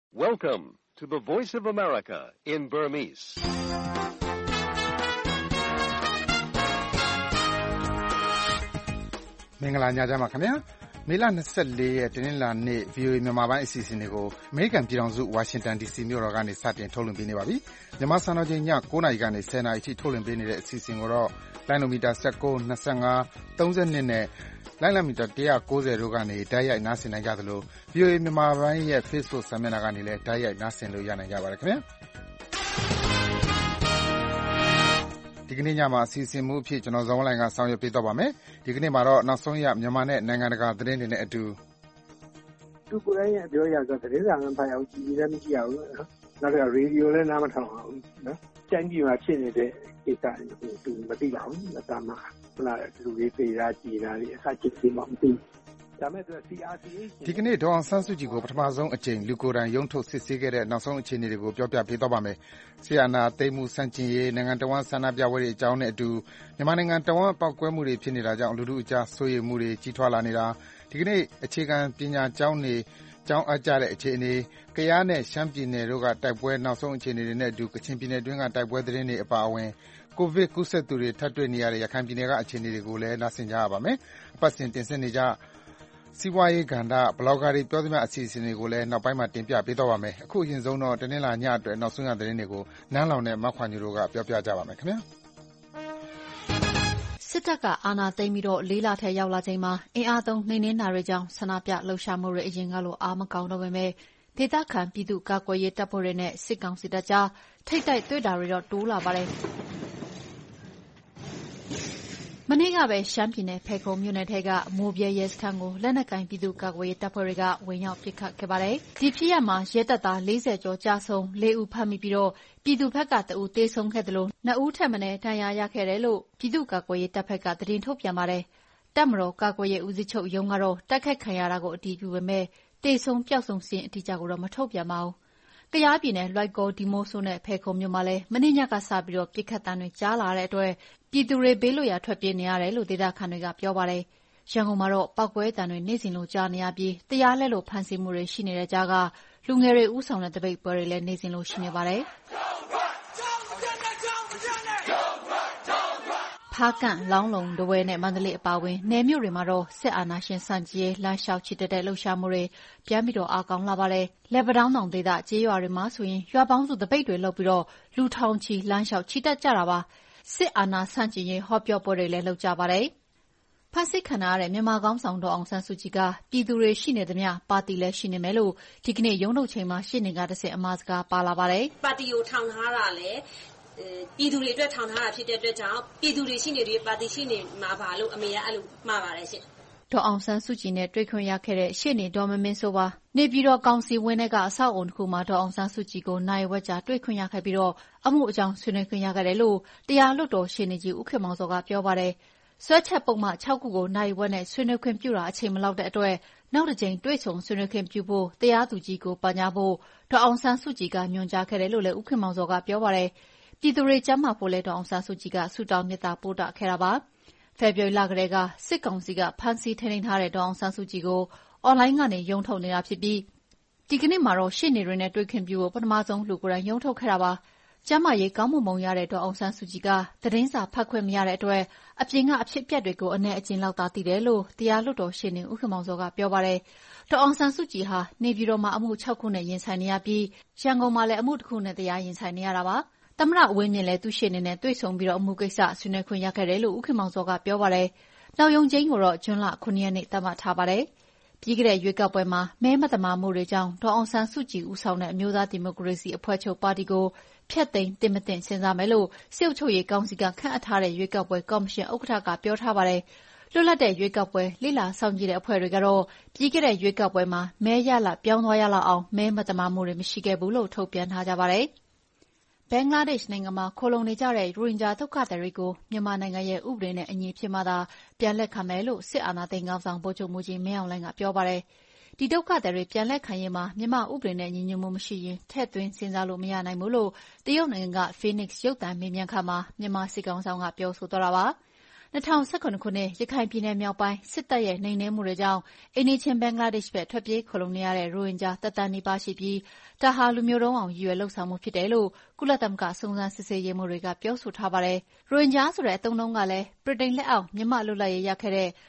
Welcome to the Voice of America in Burmese. ။မင်္ဂလာညချမ်းပါခင်ဗျာ။မေလ24ရက်တင်းလာနေ့ VOA မြန်မာပိုင်းအစီအစဉ်တွေကိုအမေရိကန်ပြည်ထောင်စုဝါရှင်တန် DC မြို့တော်ကနေစတင်ထုတ်လွှင့်ပေးနေပါပြီ။မြန်မာစံတော်ချိန်ည9:00နာရီကနေ10:00နာရီအထိထုတ်လွှင့်ပေးနေတဲ့အစီအစဉ်ကိုတော့လိုင်းနိုမီတာ19, 25, 32နဲ့လိုင်းလမီတာ190တို့ကနေတိုက်ရိုက်နားဆင်နိုင်ကြသလို VOA မြန်မာပိုင်းရဲ့ Facebook စာမျက်နှာကနေလည်းတိုက်ရိုက်နားဆင်လို့ရနိုင်ကြပါတယ်ခင်ဗျာ။ဒီကနေ့ညမှာအစီအစဉ်မှုအဖြစ်ကျွန်တော်ဇော်ဝင်းလှိုင်ကဆောင်ရွက်ပေးသွားပါမယ်။ဒီကနေ့မှာတော့နောက်ဆုံးရမြန်မာနဲ့နိုင်ငံတကာသတင်းတွေနဲ့အတူသူကိုယ်တိုင်ရဲ့ပြောရဆိုသတင်းစာကဖတ်အောင်ကြည့်လည်းမရှိအောင်နော်။နောက်တော့ရေဒီယိုလည်းနားမထောင်အောင်နော်။ကြမ်းကြီးမှာဖြစ်နေတဲ့ကိစ္စတွေကိုသူမသိပါဘူး။ဒါမှခုနကလူတွေပြေးတာကြည်တာတွေအခါချစ်စီမှမသိ။ဒါမဲ့သူ CRCH ဒီကနေ့ဒေါ်အောင်ဆန်းစုကြည်ကိုပထမဆုံးအကြိမ်လူကိုယ်တိုင်ရုံးထုတ်စစ်ဆေးခဲ့တဲ့နောက်ဆုံးအခြေအနေတွေကိုပြောပြပေးသွားပါမယ်။ဆီယနာသိမ်းမှုစန့်ကျင်ရေးနိုင်ငံတော်ဝန်ဆန္ဒပြပွဲတွေအကြောင်းနဲ့အတူမြန်မာနိုင်ငံတော်ဝန်ပောက်ကွဲမှုတွေဖြစ်နေတာကြောင့်လူထုအကြားစိုးရိမ်မှုတွေကြီးထွားလာနေတာဒီကနေ့အခြေခံပညာကျောင်းတွေကျောင်းအပ်ကြတဲ့အခြေအနေကယားနဲ့ရှမ်းပြည်နယ်တို့ကတိုက်ပွဲနောက်ဆုံးအခြေအနေတွေနဲ့အတူကချင်ပြည်နယ်တွင်းကတိုက်ပွဲသတင်းတွေအပါအဝင်ကိုဗစ်ကူးစက်သူတွေထပ်တွေ့နေရတဲ့ရခိုင်ပြည်နယ်ကအခြေအနေတွေကိုလည်းနားဆင်ကြရပါမယ်။အပတ်စဉ်တင်ဆက်နေကြစီးပွားရေးကဏ္ဍဘလော့ဂါတွေပြောသမျှအစီအစဉ်တွေကိုလည်းနောက်ပိုင်းမှာတင်ပြပေးသွားပါမယ်။အခုအရင်ဆုံးတော့တနင်္လာညအတွက်နောက်ဆုံးရသတင်းတွေကိုနန်းလောင်နဲ့မခွာညိုတို့ကပြောပြကြပါမယ်ခင်ဗျာ။စစ်တပ်ကအာဏာသိမ်းပြီးတော့၄လထဲရောက်လာချိန်မှာအင်အားသုံးနှိမ်နင်းတာတွေကြောင့်ဆန္ဒပြလှုပ်ရှားမှုတွေအရင်ကလိုအားမကောင်းတော့ပေမဲ့ဒေသခံပြည်သူ့ကာကွယ်ရေးတပ်ဖွဲ့တွေနဲ့စစ်ကောင်စီတပ်ကြားထိပ်တိုက်တွေ့တာတွေတော့တိုးလာပါတယ်။မနေ့ကပဲရှမ်းပြည်နယ်ဖယ်ခုံမြို့နယ်ထဲကမိုးပြဲရဲစခန်းကိုလက်နက်ကိုင်ပြည်သူ့ကာကွယ်ရေးတပ်ဖွဲ့တွေကဝင်ရောက်ပစ်ခတ်ခဲ့ပါတယ်။ဒီဖြစ်ရပ်မှာရဲတပ်သား40ကျော်ကြာဆုံး4ဦးဖမ်းမိပြီးတော့ပြည်သူ့ဘက်ကတအူသေဆုံးခဲ့တယ်လို့2ဦးထက်မနည်းဒဏ်ရာရခဲ့တယ်လို့ပြည်သူ့ကာကွယ်ရေးတပ်ဖက်ကသတင်းထုတ်ပြန်ပါတယ်။တပ်မတော်ကာကွယ်ရေးဦးစီးချုပ်ရုံးကတော့တိုက်ခိုက်ခံရတာကိုအတည်ပြုပေမဲ့သေဆုံးပျောက်ဆုံးစာရင်းအတိအကျကိုတော့မထုတ်ပြန်ပါဘူး။ကယားပြည်နယ်လွိုက်ကော်ဒီမိုဆိုနဲ့ဖယ်ခုံမြို့မှာလည်းမနေ့ညကစပြီးတော့ပြစ်ခတ်တမ်းတွေကြားလာတဲ့အတွက်ပြည်သူတွေဘေးလွတ်ရာထွက်ပြေးနေရတယ်လို့ဒေသခံတွေကပြောပါတယ်။ရန်ကုန်မှာတော့ပောက်ကွဲတမ်းတွေနေ့စဉ်လိုကြားနေရပြီးတရားလက်လို့ဖမ်းဆီးမှုတွေရှိနေတဲ့ကြားကလူငယ်တွေဥဆောင်တဲ့တပိတ်ပွဲတွေလည်းနေ့စဉ်လိုရှိနေပါတယ်။ဖားကန့်လောင်းလုံတဝဲနဲ့မန္တလေးအပါအဝင်နယ်မြို့တွေမှာတော့စစ်အာဏာရှင်ဆန့်ကျင်ရေးလမ်းလျှောက်ချီတက်တဲ့လှုပ်ရှားမှုတွေပြန်ပြီးတော့အားကောင်းလာပါတယ်။လက်ပတောင်းတောင်ဒေသကျေးရွာတွေမှာဆိုရင်ရွာပေါင်းစုတပိတ်တွေလုပ်ပြီးတော့လူထောင်ချီလမ်းလျှောက်ချီတက်ကြတာပါ။စစ်အာဏာဆန့်ကျင်ရေးဟောပြောပွဲတွေလည်းလုပ်ကြပါတယ်။ဖမ်းဆီးခံရတဲ့မြန်မာခေါင်းဆောင်ဒေါ်အောင်ဆန်းစုကြည်ကပြည်သူတွေရှိနေသမျှပါတီလည်းရှိနေမယ်လို့ဒီကနေ့ရုံးထုတ်ချိန်မှာရှင်းနေတာတစ်စက်အမှားစကားပါလာပါတယ်။ပါတီကိုထောင်ထားတာလေပြည်သူတွေအတွက်ထောင်ထားတာဖြစ်တဲ့အတွက်ကြောင့်ပြည်သူတွေရှိနေတဲ့ပါတီရှိနေမှာပါလို့အမေကအဲ့လိုမှားပါတယ်ရှင်။ဒေါ်အောင်ဆန်းစုကြည်နဲ့တွေ့ခွင့်ရခဲ့တဲ့ရှေ့နေဒေါ်မင်းမင်းစိုးပါနေပြည်တော်ကောင်စီဝင်းထဲကအဆောက်အုံတစ်ခုမှာဒေါ်အောင်ဆန်းစုကြည်ကိုနိုင်ဝက်ကြာတွေ့ခွင့်ရခဲ့ပြီးတော့အမှုအကြောင်းဆွေးနွေးခွင့်ရခဲ့တယ်လို့တရားလွှတ်တော်ရှေ့နေကြီးဦးခင်မောင်စောကပြောပါတယ်။ဆွဲချက်ပုံမှန်6ခုကိုနိုင်ဝက်နဲ့ဆွေးနွေးခွင့်ပြုတာအချိန်မလောက်တဲ့အတွက်နောက်တစ်ကြိမ်တွေ့ဆုံဆွေးနွေးခွင့်ပြုဖို့တရားသူကြီးကိုပန်ကြားဖို့ဒေါ်အောင်ဆန်းစုကြည်ကညွှန်ကြားခဲ့တယ်လို့လည်းဦးခင်မောင်စောကပြောပါတယ်။ပြည်သူတွေကျန်းမာဖို့လဲဒေါ်အောင်ဆန်းစုကြည်ကဆုတောင်းမေတ္တာပို့တာခဲ့တာပါ။ဖေဖော်ဝါရီလကတည်းကစစ်ကောင်စီကဖမ်းဆီးထိန်းသိမ်းထားတဲ့ဒေါ်အောင်ဆန်းစုကြည်ကိုအွန်လိုင်းကနေရုံးထုတ်နေတာဖြစ်ပြီးဒီကနေ့မှာတော့ရှေ့နေတွေနဲ့တွေ့ခွင့်ပြုဖို့ပထမဆုံးလူကိုယ်တိုင်ရုံးထုတ်ခဲ့တာပါ။ကျန်းမာရေးကောင်းမွန်ရတဲ့ဒေါ်အောင်ဆန်းစုကြည်ကသတင်းစာဖတ်ခွင့်မရတဲ့အတွက်အပြင်ကအဖြစ်အပျက်တွေကိုအနည်းအကျဉ်းလောက်သာသိတယ်လို့တရားလွှတ်တော်ရှေ့နေဦးခင်မောင်စောကပြောပါတယ်။ဒေါ်အောင်ဆန်းစုကြည်ဟာနေပြည်တော်မှာအမှု6ခုနဲ့ရင်ဆိုင်နေရပြီးရန်ကုန်မှာလည်းအမှုတစ်ခုနဲ့တရားရင်ဆိုင်နေရတာပါ။သမ္မတဦးဝင်းမြင့်လည်းသူ့ရှေ့နေနဲ့တွေ့ဆုံပြီးတော့အမှုကိစ္စဆွေးနွေးခွင့်ရခဲ့တယ်လို့ဦးခင်မောင်စောကပြောပါတယ်။နောက်ရုံးချိန်းကိုတော့ဇွန်လ9ရက်နေ့သတ်မှတ်ထားပါတယ်။ပြီးခဲ့တဲ့ရွေးကောက်ပွဲမှာမဲမသမာမှုတွေကြောင့်ဒေါ်အောင်ဆန်းစုကြည်ဦးဆောင်တဲ့အမျိုးသားဒီမိုကရေစီအဖွဲ့ချုပ်ပါတီကိုဖျက်သိမ်းတင်မတင်စဉ်းစားမယ်လို့စစ်အုပ်ချုပ်ရေးကောင်စီကခန့်အပ်ထားတဲ့ရွေးကောက်ပွဲကော်မရှင်ဥက္ကဋ္ဌကပြောထားပါတယ်။လွတ်လပ်တဲ့ရွေးကောက်ပွဲလိလာဆောင်ကြည့်တဲ့အဖွဲ့တွေကတော့ပြီးခဲ့တဲ့ရွေးကောက်ပွဲမှာမဲရလပြောင်းသွားရလောက်အောင်မဲမသမာမှုတွေမရှိခဲ့ဘူးလို့ထုတ်ပြန်ထားကြပါတယ်။ဘင်္ဂလားဒေ့ရှ်နိုင်ငံမှာခိုလှုံနေကြတဲ့ရိုဟင်ဂျာဒုက္ခသည်တွေကိုမြန်မာနိုင်ငံရဲ့ဥပဒေနဲ့အညီဖြစ်မှသာပြန်လက်ခံမယ်လို့စစ်အာဏာသိမ်းခေါင်းဆောင်ဗိုလ်ချုပ်မှူးကြီးမင်းအောင်လှိုင်ကပြောပါတယ်။ဒီဒုက္ခသည်တွေပြန်လက်ခံရေးမှာမြန်မာဥပဒေနဲ့ညီညွတ်မှုမရှိရင်ထည့်သွင်းစဉ်းစားလို့မရနိုင်ဘူးလို့တရုတ်နိုင်ငံက Phoenix ရုပ်သံမေးမြန်းခန်းမှာမြန်မာစစ်ကောင်ဆောင်ကပြောဆိုသွားတာပါ။ 2019 ခုနှစ်ရခိုင်ပြည်နယ်မြောက်ပိုင်းစစ်တပ်ရဲ့နှိမ်နင်းမှုတွေကြောင့်အိမ်နီးချင်းဘင်္ဂလားဒေ့ရှ်ဘက်ထွက်ပြေးခိုလှုံနေရတဲ့ရိုဟင်ဂျာ1 သန်းနီးပါးရှိပြီးဒါဟာလူမျိုးတုံးအောင်ရည်ရွယ်လုပ်ဆောင်မှုဖြစ်တယ်လို့ကုလသမဂ္ဂစုံစမ်းစစ်ဆေးရေးမှူးတွေကပြောဆိုထားပါတယ်။ရိုဟင်ဂျာဆိုတဲ့အသုံးအနှုန်းကလည်းဗြိတိန်လက်အောက်မြန်မာလွတ်လပ်ရေးရခဲ့တဲ့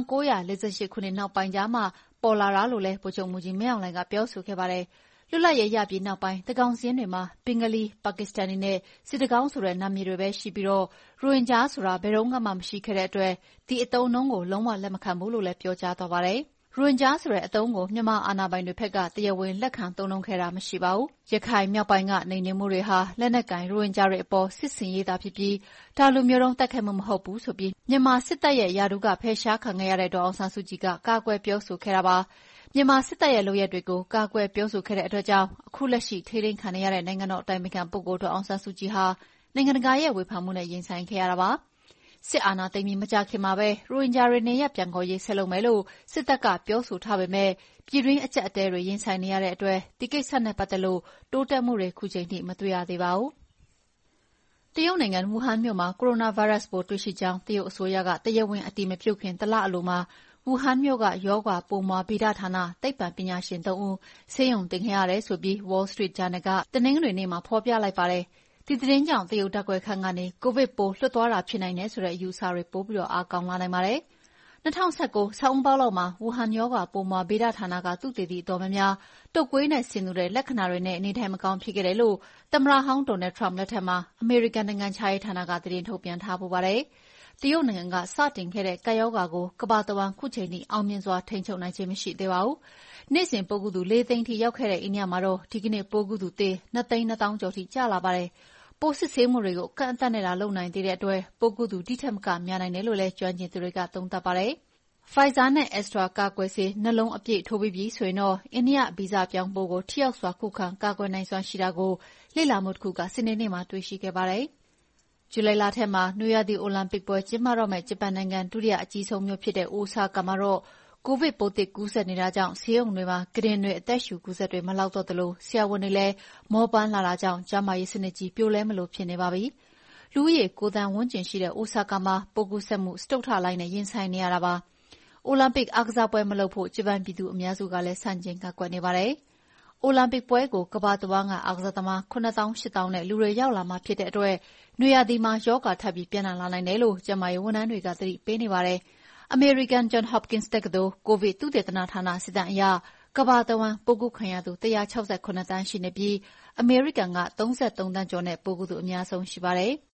1948ခုနှစ်နောက်ပိုင်းကျမှပေါ်လာတာလို့လည်းဗိုလ်ချုပ်မှူးကြီးမင်းအောင်လှိုင်ကပြောဆိုခဲ့ပါတယ်။လွတ်လပ်ရေးရပြီးနောက်ပိုင်းသန်းခေါင်စာရင်းတွေမှာဘင်္ဂလီ၊ပါကစ္စတန်နဲ့စစ်တကောင်းဆိုတဲ့နာမည်တွေပဲရှိပြီးရိုဟင်ဂျာဆိုတာဘယ်တော့မှမရှိခဲ့တဲ့အတွက်ဒီအသုံးအနှုန်းကိုလုံးဝလက်မခံဘူးလို့လည်းပြောကြားသွားပါတယ်။ရိုဟင်ဂျာဆိုတဲ့အသုံးကိုမြန်မာအာဏာပိုင်တွေဘက်ကတရားဝင်လက်ခံသုံးနှုန်းခဲ့တာမရှိပါဘူး။ရခိုင်မြောက်ပိုင်းကနှိမ်နင်းမှုတွေဟာလက်နက်ကိုင်ရိုဟင်ဂျာတွေအပေါ်စစ်ဆင်ရေးသာဖြစ်ပြီးဒါလူမျိုးတုံးတိုက်ခိုက်မှုမဟုတ်ဘူးဆိုပြီးမြန်မာစစ်တပ်ရဲ့ရာထူးကဖယ်ရှားခံခဲ့ရတဲ့ဒေါ်အောင်ဆန်းစုကြည်ကကာကွယ်ပြောဆိုခဲ့တာပါ။မြန်မာစစ်တပ်ရဲ့လုပ်ရပ်တွေကိုကာကွယ်ပြောဆိုခဲ့တဲ့အတွက်ကြောင့်အခုလက်ရှိထိန်းသိမ်းခံနေရတဲ့နိုင်ငံတော်အတိုင်ပင်ခံပုဂ္ဂိုလ်ဒေါ်အောင်ဆန်းစုကြည်ဟာနိုင်ငံတကာရဲ့ဝေဖန်မှုနဲ့ရင်ဆိုင်ခဲ့ရတာပါ။စစ်အာဏာသိမ်းပြီးမကြာခင်မှာပဲရိုဟင်ဂျာတွေနေရပ်ပြန်ခေါ်ရေးဆက်လုပ်မယ်လို့စစ်တပ်ကပြောဆိုထားပေမဲ့ပြည်တွင်းအကျပ်အတည်းတွေရင်ဆိုင်နေရတဲ့အတွက်ဒီကိစ္စနဲ့ပတ်သက်လို့တိုးတက်မှုတွေခုချိန်ထိမတွေ့ရသေးပါဘူး။တရုတ်နိုင်ငံဝူဟန်မြို့မှာကိုရိုနာဗိုင်းရပ်စ်ပိုးတွေ့ရှိကြောင်းတရုတ်အစိုးရကတရားဝင်အတည်မပြုခင်တလအလိုမှာဝူဟန်မြို့ကရောဂါပိုးမွှားဗေဒဌာနသိပ္ပံပညာရှင်3 ဦးဆေးရုံတင်ခဲ့ရတယ်ဆိုပြီး Wall Street Journal ကတနင်္ဂနွေနေ့မှာဖော်ပြလိုက်ပါတယ်။ဒီသတင်းကြောင့်တရုတ်ဓာတ်ခွဲခန်းကနေကိုဗစ်ပိုးလွတ်သွားတာဖြစ်နိုင်တယ်ဆိုတဲ့အယူအဆတွေပိုပြီးအားကောင်းလာနိုင်ပါတယ်။2019ဆောင်းပေါက်လောက်မှာဝူဟန်ရောဂါပိုးမွှားဗေဒဌာနကသုတေသီအတော်များများတုပ်ကွေးနဲ့ဆင်တူတဲ့လက္ခဏာတွေနဲ့နေထိုင်မကောင်းဖြစ်ခဲ့တယ်လို့သမ္မတဟောင်းဒေါ်နယ်ထရမ့်လက်ထက်မှာအမေရိကန်နိုင်ငံခြားရေးဌာနကသတင်းထုတ်ပြန်ထားပူပါတယ်။တရုတ်နိုင်ငံကစတင်ခဲ့တဲ့ကပ်ရောဂါကိုကမ္ဘာတဝန်းခုချိန်ထိအောင်မြင်စွာထိန်းချုပ်နိုင်ခြင်းမရှိသေးပါဘူး။နေ့စဉ်ပိုးကူးသူ4 သိန်းထိရောက်ခဲ့တဲ့အိန္ဒိယမှာတော့ဒီကနေ့ပိုးကူးသူသေ2 သိန်း2 သောင်းကျော်ထိကျလာပါတယ်။ပိုးစစ်ဆေးမှုတွေကိုကန့်အသတ်နဲ့သာလုပ်နိုင်သေးတဲ့အတွက်ပိုးကူးသူဒီထက်မကများနိုင်တယ်လို့လည်းကျွမ်းကျင်သူတွေကသုံးသပ်ပါတယ်။ Pfizer နဲ့ Astra ကာကွယ်ဆေးနှလုံးအပြည့်ထိုးပြီးပြီဆိုရင်တော့အိန္ဒိယဗီဇပြောင်းပိုးကိုထိရောက်စွာခုခံကာကွယ်နိုင်စွမ်းရှိတာကိုလေ့လာမှုတစ်ခုကစနေနေ့မှာတွေ့ရှိခဲ့ပါတယ်။ဇူလိုင်လထဲမှာနွေရာသီအိုလံပစ်ပွဲကျင်းပတော့မယ့်ဂျပန်နိုင်ငံဒုတိယအကြီးဆုံးမြို့ဖြစ်တဲ့အိုဆာကာမှာတော့ကိုဗစ်ပိုးသစ်ကူးစက်နေတာကြောင့်ဆေးရုံတွေမှာကုတင်တွေအသက်ရှူကူးစက်တွေမလောက်တော့သလိုဆရာဝန်တွေလည်းမောပန်းလာတာကြောင့်ကျန်းမာရေးစနစ်ကြီးပြိုလဲမလို့ဖြစ်နေပါပြီ။လူဦးရေ9 သန်းဝန်းကျင်ရှိတဲ့အိုဆာကာမှာပိုးကူးစက်မှုစတုတ္ထလှိုင်းနဲ့ရင်ဆိုင်နေရတာပါ။အိုလံပစ်အားကစားပွဲမလုပ်ဖို့ဂျပန်ပြည်သူအများစုကလည်းဆန့်ကျင်ကန့်ကွက်နေပါတယ်။အိုလံပစ်ပွဲကိုကမ္ဘာတဝန်းကအားကစားသမား9,800,000နဲ့လူတွေရောက်လာမှာဖြစ်တဲ့အတွက်နွေရာသီမှာရောဂါထပ်ပြီးပြန့်နှံ့လာနိုင်တယ်လို့ကျန်းမာရေးဝန်ထမ်းတွေကသတိပေးနေပါတယ်။အမေရိကန် Johns Hopkins တက္ကသိုလ်ကိုဗစ်သုတေသနဌာနစစ်တမ်းအရကမ္ဘာတဝန်းပိုးကူးခံရသူ168 သန်းရှိနေပြီးအမေရိကန်က33 သန်းကျော်နဲ့ပိုးကူးသူအများဆုံးရှိပါတယ်။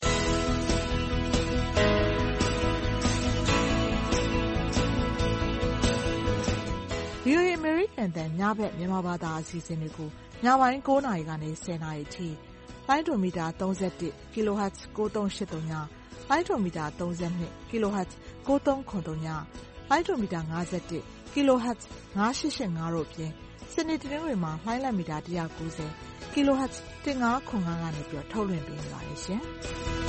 VOA အမေရိကန်တန်ညဘက်မြန်မာဘာသာအစီအစဉ်တွေကိုညပိုင်း9 နာရီကနေ10 နာရီထိလိုင်းဒိုမီတာ31 kHz 9383ညလိုင်းဒိုမီတာ32 kHz 9393ညလိုင်းဒိုမီတာ51 kHz 9885တို့ဖြင့်စနေတနင်္ဂနွေမှာလိုင်းလက်မီတာ190 kHz 1505ကနေပြီးထုတ်လွှင့်ပေးနေပါတယ်ရှင်။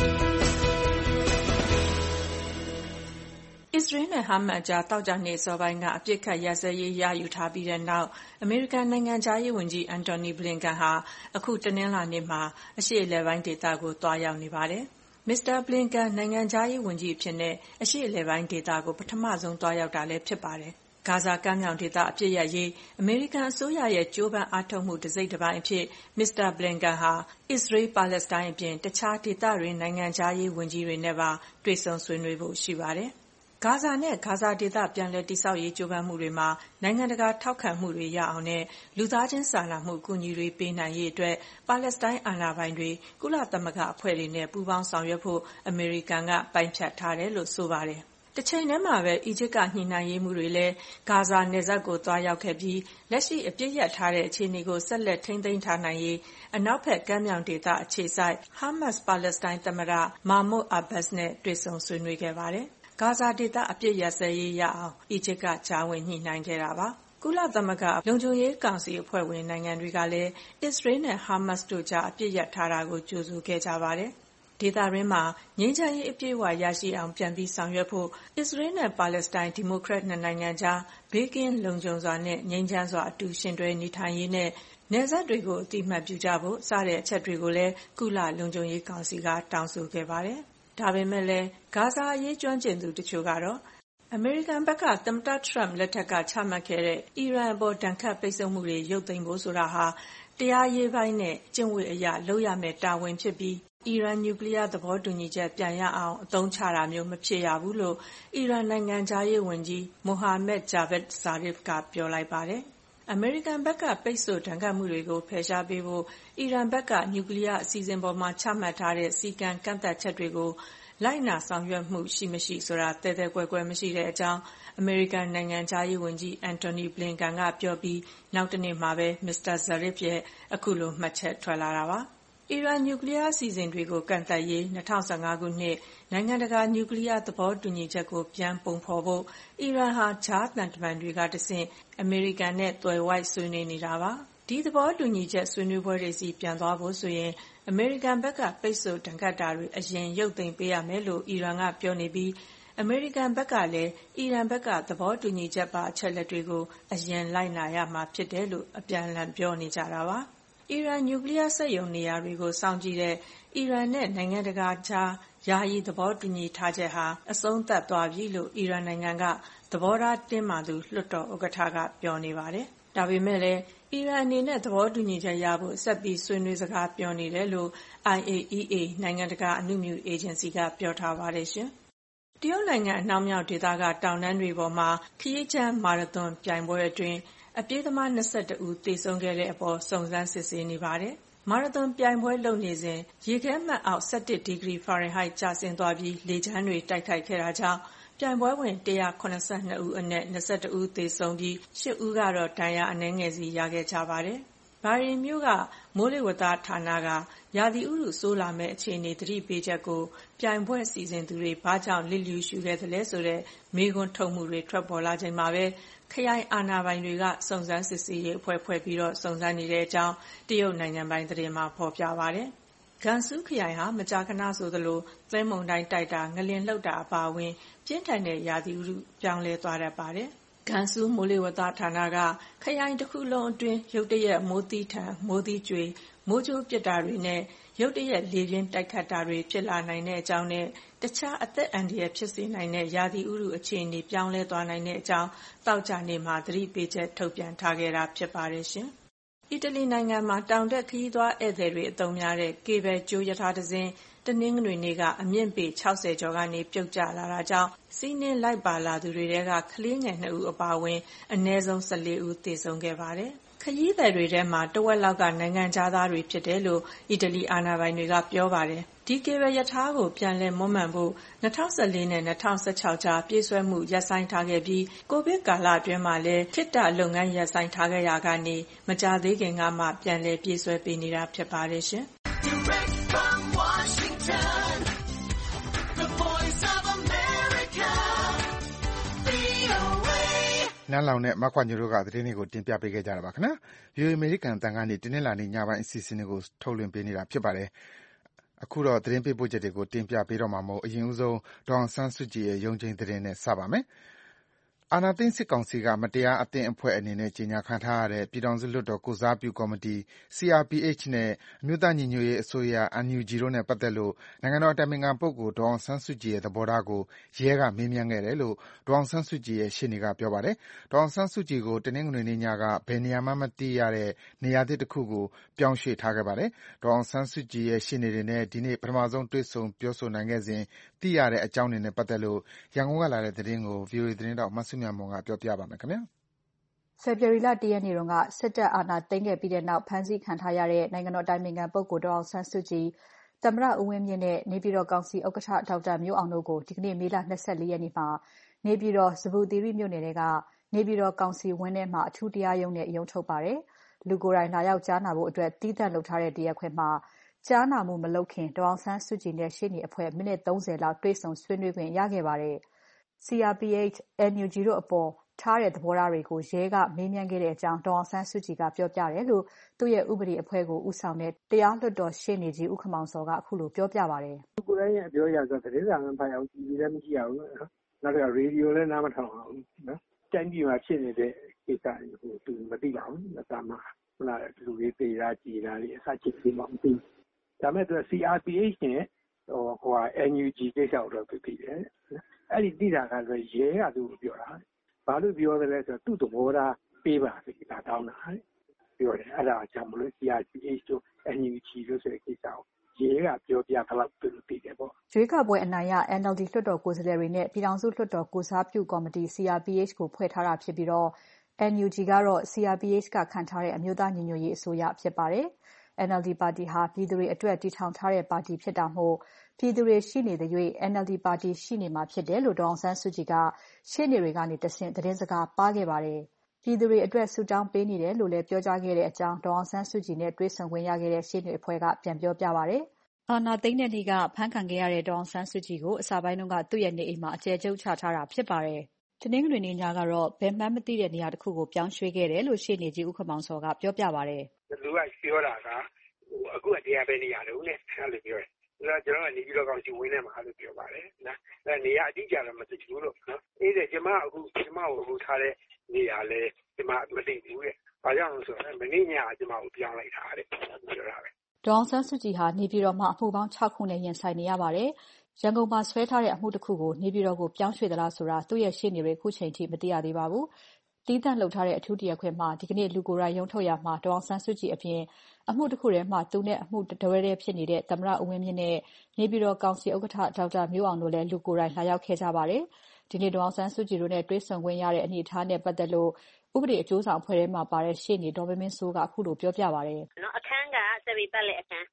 အစ္စရေးနဲ့ဟာမတ်ကြားသောကြာနေ့စောပိုင်းကအပြစ်ခတ်ရပ်စဲရေးရယူထားပြီးတဲ့နောက်အမေရိကန်နိုင်ငံခြားရေးဝန်ကြီးအန်တိုနီဘလင်ကန်ဟာအခုတနင်္လာနေ့မှာအရှေ့အလယ်ပိုင်းဒေသကိုသွားရောက်နေပါတယ်။မစ္စတာဘလင်ကန်နိုင်ငံခြားရေးဝန်ကြီးအဖြစ်နဲ့အရှေ့အလယ်ပိုင်းဒေသကိုပထမဆုံးသွားရောက်တာလည်းဖြစ်ပါတယ်။ဂါဇာကမ်းမြောင်ဒေသအပြစ်ရရေးအမေရိကန်အစိုးရရဲ့ကြိုးပမ်းအားထုတ်မှုတစ်စိတ်တစ်ပိုင်းအဖြစ်မစ္စတာဘလင်ကန်ဟာအစ္စရေးပါလက်စတိုင်းအပြင်တခြားဒေသတွေနိုင်ငံခြားရေးဝန်ကြီးတွေနဲ့ပါတွေ့ဆုံဆွေးနွေးဖို့ရှိပါတယ်။ဂါဇာနဲ့ဂါဇာဒေသပြန်လည်တည်ဆောက်ရေးကြိုးပမ်းမှုတွေမှာနိုင်ငံတကာထောက်ခံမှုတွေရအောင်နဲ့လူသားချင်းစာနာမှုအကူအညီတွေပေးနိုင်ရေးအတွက်ပါလက်စတိုင်းအာဏာပိုင်တွေကုလသမဂ္ဂအဖွဲ့တွေနဲ့ပူးပေါင်းဆောင်ရွက်ဖို့အမေရိကန်ကပိုင်းဖြတ်ထားတယ်လို့ဆိုပါတယ်။တစ်ချိန်တည်းမှာပဲအီဂျစ်ကညှိနှိုင်းရေးမှုတွေလည်းဂါဇာနယ်စပ်ကိုသွားရောက်ခဲ့ပြီးလက်ရှိအပြစ်ရထားတဲ့အခြေအနေကိုဆက်လက်ထိန်းသိမ်းထားနိုင်ရေးအနောက်ဘက်ကမ်းမြောင်ဒေသအခြေစိုက်ဟာမတ်စ်ပါလက်စတိုင်းသမ္မတမာမွတ်အာဘတ်စ်နဲ့တွေ့ဆုံဆွေးနွေးခဲ့ပါတယ်။ဂါဇာဒေသအပြစ်ရပ်စဲရေးရအောင်အီဂျစ်ကကြားဝင်ညှိနှိုင်းခဲ့တာပါ။ကုလသမဂ္ဂလုံခြုံရေးကောင်စီအဖွဲ့ဝင်နိုင်ငံတွေကလည်းအစ္စရေးနဲ့ဟာမတ်စ်တို့ကြားအပြစ်ရပ်ထားတာကိုကြိုဆိုခဲ့ကြပါတယ်။ဒေသတွင်းမှာငြိမ်းချမ်းရေးအပြည့်အဝရရှိအောင်ပြန်ပြီးဆောင်ရွက်ဖို့အစ္စရေးနဲ့ပါလက်စတိုင်းဒီမိုကရက်နှစ်နိုင်ငံကြားဘေးကင်းလုံခြုံစွာနဲ့ငြိမ်းချမ်းစွာအတူရှင်တွဲနေထိုင်ရေးနဲ့နယ်စပ်တွေကိုအတိအမှတ်ပြုကြဖို့စတဲ့အချက်တွေကိုလည်းကုလလုံခြုံရေးကောင်စီကတောင်းဆိုခဲ့ပါတယ်။ဒါပေမဲ့လည်းဂါဇာအရေးကျွမ်းကျင်သူတချို့ကတော့အမေရိကန်ဘက်ကသမ္မတထရမ့်လက်ထက်ကချမှတ်ခဲ့တဲ့အီရန်အပေါ်ဒဏ်ခတ်ပိတ်ဆို့မှုတွေရုပ်သိမ်းဖို့ဆိုတာဟာတရားရေးပိုင်းနဲ့ကျင့်ဝတ်အရလုပ်ရမယ့်တာဝန်ဖြစ်ပြီးအီရန်နျူကလ িয়ার သဘောတူညီချက်ပြန်ရအောင်အသုံးချတာမျိုးမဖြစ်ရဘူးလို့အီရန်နိုင်ငံခြားရေးဝန်ကြီးမိုဟာမက်ဂျာဗက်ဇာရစ်ကပြောလိုက်ပါတယ်။အမေရိကန်ဘက်ကပိတ်ဆို့ဒဏ်ခတ်မှုတွေကိုဖယ်ရှားပေးဖို့အီရန်ဘက်ကနျူကလ িয়ার အစီအစဉ်ပေါ်မှာချမှတ်ထားတဲ့စည်းကမ်းကန့်သတ်ချက်တွေကိုလိုက်နာဆောင်ရွက်မှုရှိမရှိဆိုတာသဲသဲကွဲကွဲမရှိတဲ့အကြောင်းအမေရိကန်နိုင်ငံခြားရေးဝန်ကြီးအန်တိုနီဘလင်ကန်ကပြောပြီးနောက်တနေ့မှာပဲမစ္စတာဇာရစ်ရဲ့အခုလိုမှတ်ချက်ထွက်လာတာပါ။အီရန်နျူကလ িয়ার အစီအစဉ်တွေကိုကန့်သတ်ရေး2015ခုနှစ်နိုင်ငံတကာနျူကလ িয়ার သဘောတူညီချက်ကိုပြန်ပုံဖော်ဖို့အီရန်ဟာဂျားသံတမန်တွေကတဆင့်အမေရိကန်နဲ့သွယ်ဝိုက်ဆွေးနွေးနေတာပါ။ဒီသဘောတူညီချက်ဆွေးနွေးပွဲတွေစီပြန်သွားဖို့ဆိုရင်အမေရိကန်ဘက်ကပိတ်ဆို့ဒဏ်ခတ်တာတွေအရင်ရုပ်သိမ်းပေးရမယ်လို့အီရန်ကပြောနေပြီးအမေရိကန်ဘက်ကလည်းအီရန်ဘက်ကသဘောတူညီချက်ပါအချက်လက်တွေကိုအရင်လိုက်နာရမှာဖြစ်တယ်လို့အပြန်အလှန်ပြောနေကြတာပါ။အီရန်နျူကလ িয়ার စက်ရုံနေရာတွေကိုစောင့်ကြည့်တဲ့အီရန်နဲ့နိုင်ငံတကာကြားယာယီသဘောတူညီထားချက်ဟာအဆုံးသတ်သွားပြီလို့အီရန်နိုင်ငံကသဘောထားတင်းမာသူလွှတ်တော်ဥက္ကဋ္ဌကပြောနေပါတယ်။ဒါပေမဲ့လည်းအီရန်အနေနဲ့သဘောတူညီချက်ရဖို့ဆက်ပြီးဆွေးနွေးစကားပြောနေတယ်လို့ IAEA နိုင်ငံတကာအဏုမြူအေဂျင်စီကပြောထားပါတယ်ရှင်။တရုတ်နိုင်ငံအနောက်မြောက်ဒေသကတောင်တန်းတွေပေါ်မှာခရီးချမ်းမာရသွန်ပြိုင်ပွဲအတွင်းအပြေးသမား22ဦးသေဆုံးခဲ့တဲ့အပေါ်စုံစမ်းစစ်ဆေးနေပါတယ်။မာရသွန်ပြိုင်ပွဲလုပ်နေစဉ်ရေခဲမှတ်အောက်17ဒီဂရီဖာရင်ဟိုက်ကျဆင်းသွားပြီးလေကြမ်းတွေတိုက်ခိုက်ခဲ့တာကြောင့်ပြိုင်ပွဲဝင်182ဦးအနက်22ဦးသေဆုံးပြီး8ဦးကတော့ဒဏ်ရာအနည်းငယ်စီရခဲ့ကြပါတယ်။ဘာရင်မြို့ကမိုးလေဝသဌာနကရာသီဥတုဆိုးလာမယ့်အခြေအနေသတိပေးချက်ကိုပြိုင်ပွဲစီစဉ်သူတွေဘာကြောင့်လစ်လျူရှုခဲ့သလဲဆိုတဲ့မေးခွန်းထုတ်မှုတွေထွက်ပေါ်လာချိန်မှာပဲခရိုင်အာဏာပိုင်တွေကစုံစမ်းစစ်ဆေးရေးအဖွဲ့ဖွဲ့ပြီးတော့စုံစမ်းနေတဲ့အကြောင်းတရုတ်နိုင်ငံပိုင်းသတင်းမှာဖော်ပြပါတယ်။ဂန်ဆူးခရိုင်ဟာမကြာခဏဆိုသလိုသဲမုန်တိုင်းတိုက်တာငလျင်လှုပ်တာအပါအဝင်ပြင်းထန်တဲ့ရာသီဥတုပြောင်းလဲသွားတတ်ပါတယ်။ဂန်ဆူးမိုးလေဝသဌာနကခရိုင်တစ်ခုလုံးအတွင်းရုတ်တရက်မိုးသီးထန်မိုးသီးကြွေမိုးကြိုးပစ်တာတွေနဲ့ရုတ်တရက်လေပြင်းတိုက်ခတ်တာတွေဖြစ်လာနိုင်တဲ့အကြောင်းနဲ့တခြားအသက်အန္တရာယ်ဖြစ်စေနိုင်တဲ့ရာသီဥတုအခြေအနေပြောင်းလဲသွားနိုင်တဲ့အကြောင်းသောကြာနေ့မှာသတိပေးချက်ထုတ်ပြန်ထားခဲ့တာဖြစ်ပါတယ်ရှင်။အီတလီနိုင်ငံမှာတောင်တက်ခရီးသွားဧည့်သည်တွေအသုံးများတဲ့ကေဘယ်ကျိုးရထားတစ်စင်းတနင်္ဂနွေနေ့ကအမြင့်ပေ60ကျော်ကနေပြုတ်ကျလာတာကြောင့်စီးနင်းလိုက်ပါလာသူတွေထဲကကလေးငယ်2ဦးအပါအဝင်အနည်းဆုံး14ဦးသေဆုံးခဲ့ပါတယ်။ခရီးသည်တွေထဲမှာတဝက်လောက်ကနိုင်ငံခြားသားတွေဖြစ်တယ်လို့အီတလီအာဏာပိုင်တွေကပြောပါတယ်။ဒီကေဘယ်ရထားကိုပြန်လည်မွမ်းမံဖို့2014နဲ့2016ကြားပြေးဆွဲမှုရပ်ဆိုင်းထားခဲ့ပြီးကိုဗစ်ကာလအတွင်းမှာလည်းခေတ္တလုပ်ငန်းရပ်ဆိုင်းထားခဲ့ရာကနေမကြာသေးခင်ကမှပြန်လည်ပြေးဆွဲပေးနေတာဖြစ်ပါတယ်ရှင်။ Washington, the voice of America, VOA နန်းလောင်နဲ့မကွာညိုတို့ကသတင်းတွေကိုတင်ပြပေးခဲ့ကြတာပါခင်ဗျာ။ VOA အမေရိကန်တန်ကနေတင်းနှင်းလာနေညပိုင်းအစီအစဉ်တွေကိုထုတ်လွှင့်ပေးနေတာဖြစ်ပါတယ်။အခုတော့သတင်းပေးပို့ချက်တွေကိုတင်ပြပေးတော့မှာမို့အရင်ဦးဆုံးဒေါအောင်ဆန်းစုကြည်ရဲ့ရုံးချိန်သတင်းနဲ့စပါမယ်။အာဏာသိမ်းစစ်ကောင်စီကမတရားအသင်းအဖွဲ့အနေနဲ့ကြေညာခံထားရတဲ့ပြည်ထောင်စုလွှတ်တော်ကိုယ်စားပြုကော်မတီ CRPH နဲ့အမျိုးသားညီညွတ်ရေးအစိုးရ NUG တို့နဲ့ပတ်သက်လို့နိုင်ငံတော်အတိုင်ပင်ခံပုဂ္ဂိုလ်ဒေါ်အောင်ဆန်းစုကြည်ရဲ့သဘောထားကိုရဲကမေးမြန်းခဲ့တယ်လို့ဒေါ်အောင်ဆန်းစုကြည်ရဲ့ရှေ့နေကပြောပါတယ်။ဒေါ်အောင်ဆန်းစုကြည်ကိုတနင်္ဂနွေနေ့ညကဘယ်နေရာမှမသိရတဲ့နေရာသစ်တစ်ခုကိုပြောင်းရွှေ့ထားခဲ့ပါတယ်။ဒေါ်အောင်ဆန်းစုကြည်ရဲ့ရှေ့နေတွေနဲ့ဒီနေ့ပထမဆုံးတွေ့ဆုံပြောဆိုနိုင်ခဲ့စဉ်သိရတဲ့အကြောင်းတွေနဲ့ပတ်သက်လို့ရန်ကုန်ကလာတဲ့သတင်းကို VOA သတင်းထောက်မစုမြတ်မွန်ကပြောပြပါမယ်ခင်ဗျာ။ဖေဖော်ဝါရီလ 1 ရက်နေ့ကစစ်တပ်အာဏာသိမ်းခဲ့ပြီးနောက်ဖမ်းဆီးခံထားရတဲ့နိုင်ငံတော်အတိုင်ပင်ခံပုဂ္ဂိုလ်ဒေါ်အောင်ဆန်းစုကြည်၊သမ္မတဦးဝင်းမြင့်နဲ့နေပြည်တော်ကောင်စီဥက္ကဋ္ဌဒေါက်တာမျိုးအောင်တို့ကိုဒီကနေ့မေလ 24 ရက်နေ့မှာနေပြည်တော်ဇဗ္ဗူသီရိမြို့နယ်ထဲကနေပြည်တော်ကောင်စီဝင်းထဲမှာအထူးတရားရုံးနဲ့ရုံးထုတ်ပါတယ်။လူကိုယ်တိုင်လာရောက်ကြားနာဖို့အတွက်သီးသန့်လုပ်ထားတဲ့တရားခွင်မှာကြားနာမှုမလုပ်ခင်ဒေါ်အောင်ဆန်းစုကြည်နဲ့ရှေ့နေအဖွဲ့မိနစ် 30 လောက်တွေ့ဆုံဆွေးနွေးခွင့်ရခဲ့ပါတယ်။ CRPH, NUG တို့အပေါ်ထားတဲ့သဘောထားတွေကိုရဲကမေးမြန်းခဲ့တဲ့အကြောင်းဒေါ်အောင်ဆန်းစုကြည်ကပြောပြတယ်လို့သူ့ရဲ့ဥပဒေအဖွဲ့ကိုဦးဆောင်တဲ့တရားလွှတ်တော်ရှေ့နေကြီးဦးခင်မောင်စောကအခုလိုပြောပြပါတယ်။သူကိုယ်တိုင်ရဲ့အပြောအရဆိုသတင်းစာမှဖတ်ရအောင်ကြည့်လည်းမရှိရဘူးနော်။နောက်တော့ရေဒီယိုလည်းနားမထောင်အောင်နော်။တိုင်းပြည်မှာဖြစ်နေတဲ့ကိစ္စတွေကိုသူမသိပါဘူး။ဒါမှဟုတ်လားလူတွေပေတာကြည်တာတွေအစချစ်ပြီးမှမသိဘူး။ဒါမဲ့သူ CRPH နဲ့ NUG ကိစ္စကိုတော့သူသိတယ်အဲ့ဒီသိတာကဆိုရဲကသူ့ကိုပြောတာဘာလို့ပြောတယ်လဲဆိုတော့သူ့သဘောထားပေးပါစေဒါတောင်းတာပြောတယ်အဲ့ဒါကြောင့်မလို့ CRPH တို့ NUG တို့ဆိုတဲ့ကိစ္စကိုရဲကပြောပြသလောက်သူသိတယ်ပေါ့ရွေးကောက်ပွဲအနိုင်ရ NLD လွှတ်တော်ကိုယ်စားလှယ်တွေနဲ့ပြည်ထောင်စုလွှတ်တော်ကိုစားပြုကော်မတီ CRPH ကိုဖွဲ့ထားတာဖြစ်ပြီးတော့ NUG ကတော့ CRPH ကခန့်ထားတဲ့အမျိုးသားညီညွတ်ရေးအစိုးရဖြစ်ပါတယ်။ NLD ပါတီဟာပြည်သူတွေအတွက်တည်ထောင်ထားတဲ့ပါတီဖြစ်တာမို့ပြည်သူတွေရှိနေတဲ့၍ NLD ပါတီရှိနေမှာဖြစ်တယ်လို့ဒေါ်အောင်ဆန်းစုကြည်ကရှေ့နေတွေကနေတဆင့်သတင်းစကားပါးခဲ့ပါတယ်။ပြည်သူတွေအတွက်ဆုတောင်းပေးနေတယ်လို့လည်းပြောကြားခဲ့တဲ့အကြောင်းဒေါ်အောင်ဆန်းစုကြည်နဲ့တွေ့ဆုံခွင့်ရခဲ့တဲ့ရှေ့နေအဖွဲ့ကပြန်ပြောပြပါတယ်။အာဏာသိမ်းတဲ့နေ့ကဖမ်းခံခဲ့ရတဲ့ဒေါ်အောင်ဆန်းစုကြည်ကိုအစပိုင်းကသူ့ရဲ့နေအိမ်မှာအကျယ်ချုပ်ချထားတာဖြစ်ပါတယ်။တနင်္ဂနွေနေ့ညကတော့ဘယ်မှန်းမသိတဲ့နေရာတစ်ခုကိုပြောင်းရွှေ့ခဲ့တယ်လို့ရှေ့နေကြီးဦးခင်မောင်စောကပြောပြပါတယ်။လူကပြောတာကအခုကတရားပဲနေရလို့နဲ့အဲ့လိုပြောတယ်။ကျွန်တော်ကနေပြီးတော့ကောင်စီဝင်းထဲမှာလို့ပြောပါတယ်နော်။အဲ့နေရာအတိအကျတော့မသိဘူးလို့နော်။အေးတယ်ကျွန်မကိုအခုထားတဲ့နေရာလဲကျွန်မမသိဘူးတဲ့။ဘာကြောင့်လဲဆိုတော့မနေ့ညကကျွန်မကိုပြောင်းလိုက်တာတဲ့ပြောတာပဲ။ဒေါ်အောင်ဆန်းစုကြည်ဟာနေပြည်တော်မှာအမှုပေါင်း6ခုနဲ့ရင်ဆိုင်နေရပါတယ်။ရန်ကုန်မှာဆွဲထားတဲ့အမှုတစ်ခုကိုနေပြည်တော်ကိုပြောင်းရွှေ့သလားဆိုတာသူ့ရဲ့ရှေ့နေတွေခုချိန်ထိမသိရသေးပါဘူး။တီးသန့်လုပ်ထားတဲ့အထူးတရားခွင်မှာဒီကနေ့လူကိုယ်တိုင်ရုံးထုတ်ရမှာဒေါ်အောင်ဆန်းစုကြည်အပြင်အမှုတစ်ခုထဲမှာသူနဲ့အမှုတဝဲတဲ့ဖြစ်နေတဲ့သမ္မတဦးဝင်းမြင့်နဲ့နေပြည်တော်ကောင်စီဥက္ကဋ္ဌဒေါက်တာမျိုးအောင်တို့လည်းလူကိုယ်တိုင်လာရောက်ခဲ့ကြပါတယ်။ဒီနေ့ဒေါ်အောင်ဆန်းစုကြည်တို့နဲ့တွေ့ဆုံခွင့်ရတဲ့အနေအထားနဲ့ပတ်သက်လို့ဥပဒေအကျိုးဆောင်အဖွဲ့ထဲမှာပါတဲ့ရှေ့နေဒေါ်မင်းမင်းစိုးကအခုလိုပြောပြပါတယ်။နော်အခန်းက7ပတ်လက်အခန်း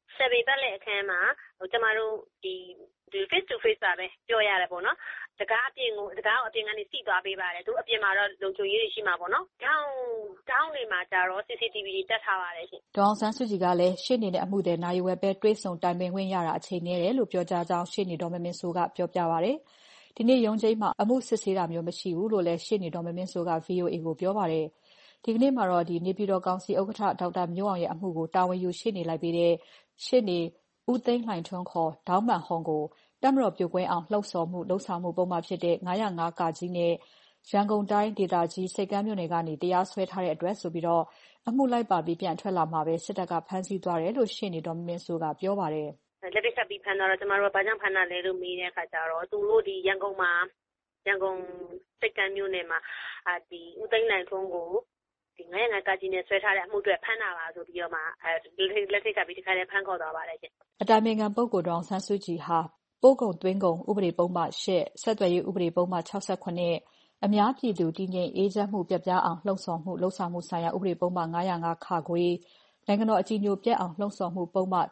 7ပတ်လက်အခန်းမှာကျမတို့ဒီ face to face ပါပဲပြောရတယ်ပေါ့နော်။တကားအပြင်ကနေစီသွားပေးပါတယ်သူအပြင်မှာတော့လုံခြုံရေးတွေရှိမှာပေါ့နော်တောင်းနေမှာကြတော့ CCTV တွေတက်ထားပါတယ်ရှင်ဒေါ်အောင်ဆန်းစုကြည်ကလည်းရှေ့နေနဲ့အမှုတဲ့နိုင်ဝယ်ပဲတွေးဆုံတိုင်ပင်ခွင့်ရတာအချိန်နည်းတယ်လို့ပြောကြားကြောင်းရှေ့နေဒေါ်မင်းမင်းစိုးကပြောပြပါတယ်ဒီနေ့ရုံးချိန်မှာအမှုစစ်ဆေးတာမျိုးမရှိဘူးလို့လည်းရှေ့နေဒေါ်မင်းမင်းစိုးက VOA ကိုပြောပါတယ်ဒီကနေ့မှာတော့နေပြည်တော်ကောင်စီဥက္ကဋ္ဌဒေါက်တာမျိုးအောင်ရဲ့အမှုကိုတာဝန်ယူရှေ့နေလိုက်ပြီးတဲ့ရှေ့နေဦးသိန်းလှိုင်ထွန်းခေါ်ဒေါင်းမန်ဟွန်ကိုတပ်မတော်ပြိုကွဲအောင်လှုံ့ဆော်မှုလှုံ့ဆော်မှုပုံမှန်ဖြစ်တဲ့905ကကြီးနဲ့ရန်ကုန်တိုင်းဒေသကြီးစိတ်ကမ်းမြို့နယ်ကနေတရားစွဲထားတဲ့အတွက်ဆိုပြီးတော့အမှုလိုက်ပါပြီးပြန်ထွက်လာမှာပဲစစ်တပ်ကဖမ်းဆီးသွားတယ်လို့ရှေ့နေဒေါ်မင်းစိုးကပြောပါတယ်လက်ထပ်ပြီးဖမ်းတော့ကျမတို့ကဘာကြောင့်ဖမ်းတာလဲလို့မေးတဲ့အခါကျတော့သူတို့ဒီရန်ကုန်စိတ်ကမ်းမြို့နယ်မှာဒီဦးသိန်းလှိုင်ထွန်းကိုဒီ905ကကြီးနဲ့ဆွဲထားတဲ့အမှုတွေဖမ်းတာပါဆိုပြီးတော့မှလက်ထပ်ပြီးဒီခါလေးဖမ်းခေါ်သွားပါတယ်ရှင်အတိုင်ပင်ခံပုဂ္ဂိုလ်ဒေါ်အောင်ဆန်းစုကြည်ဟာပို့ကုန်သွင်းကုန်ဥပဒေပုံမှန်8ဆက်သွယ်ရေးဥပဒေပုံမှန်68အများပြည်သူတည်ငြိမ်အေးချမ်းမှုပြပြအောင်လှုံ့ဆော်မှုလှုံ့ဆော်မှုဆိုင်ရာဥပဒေပုံမှန်905ခါခွေနိုင်ငံတော်အကြီးအကျယ်ပြတ်အောင်လှုံ့ဆော်မှုပုံမှန်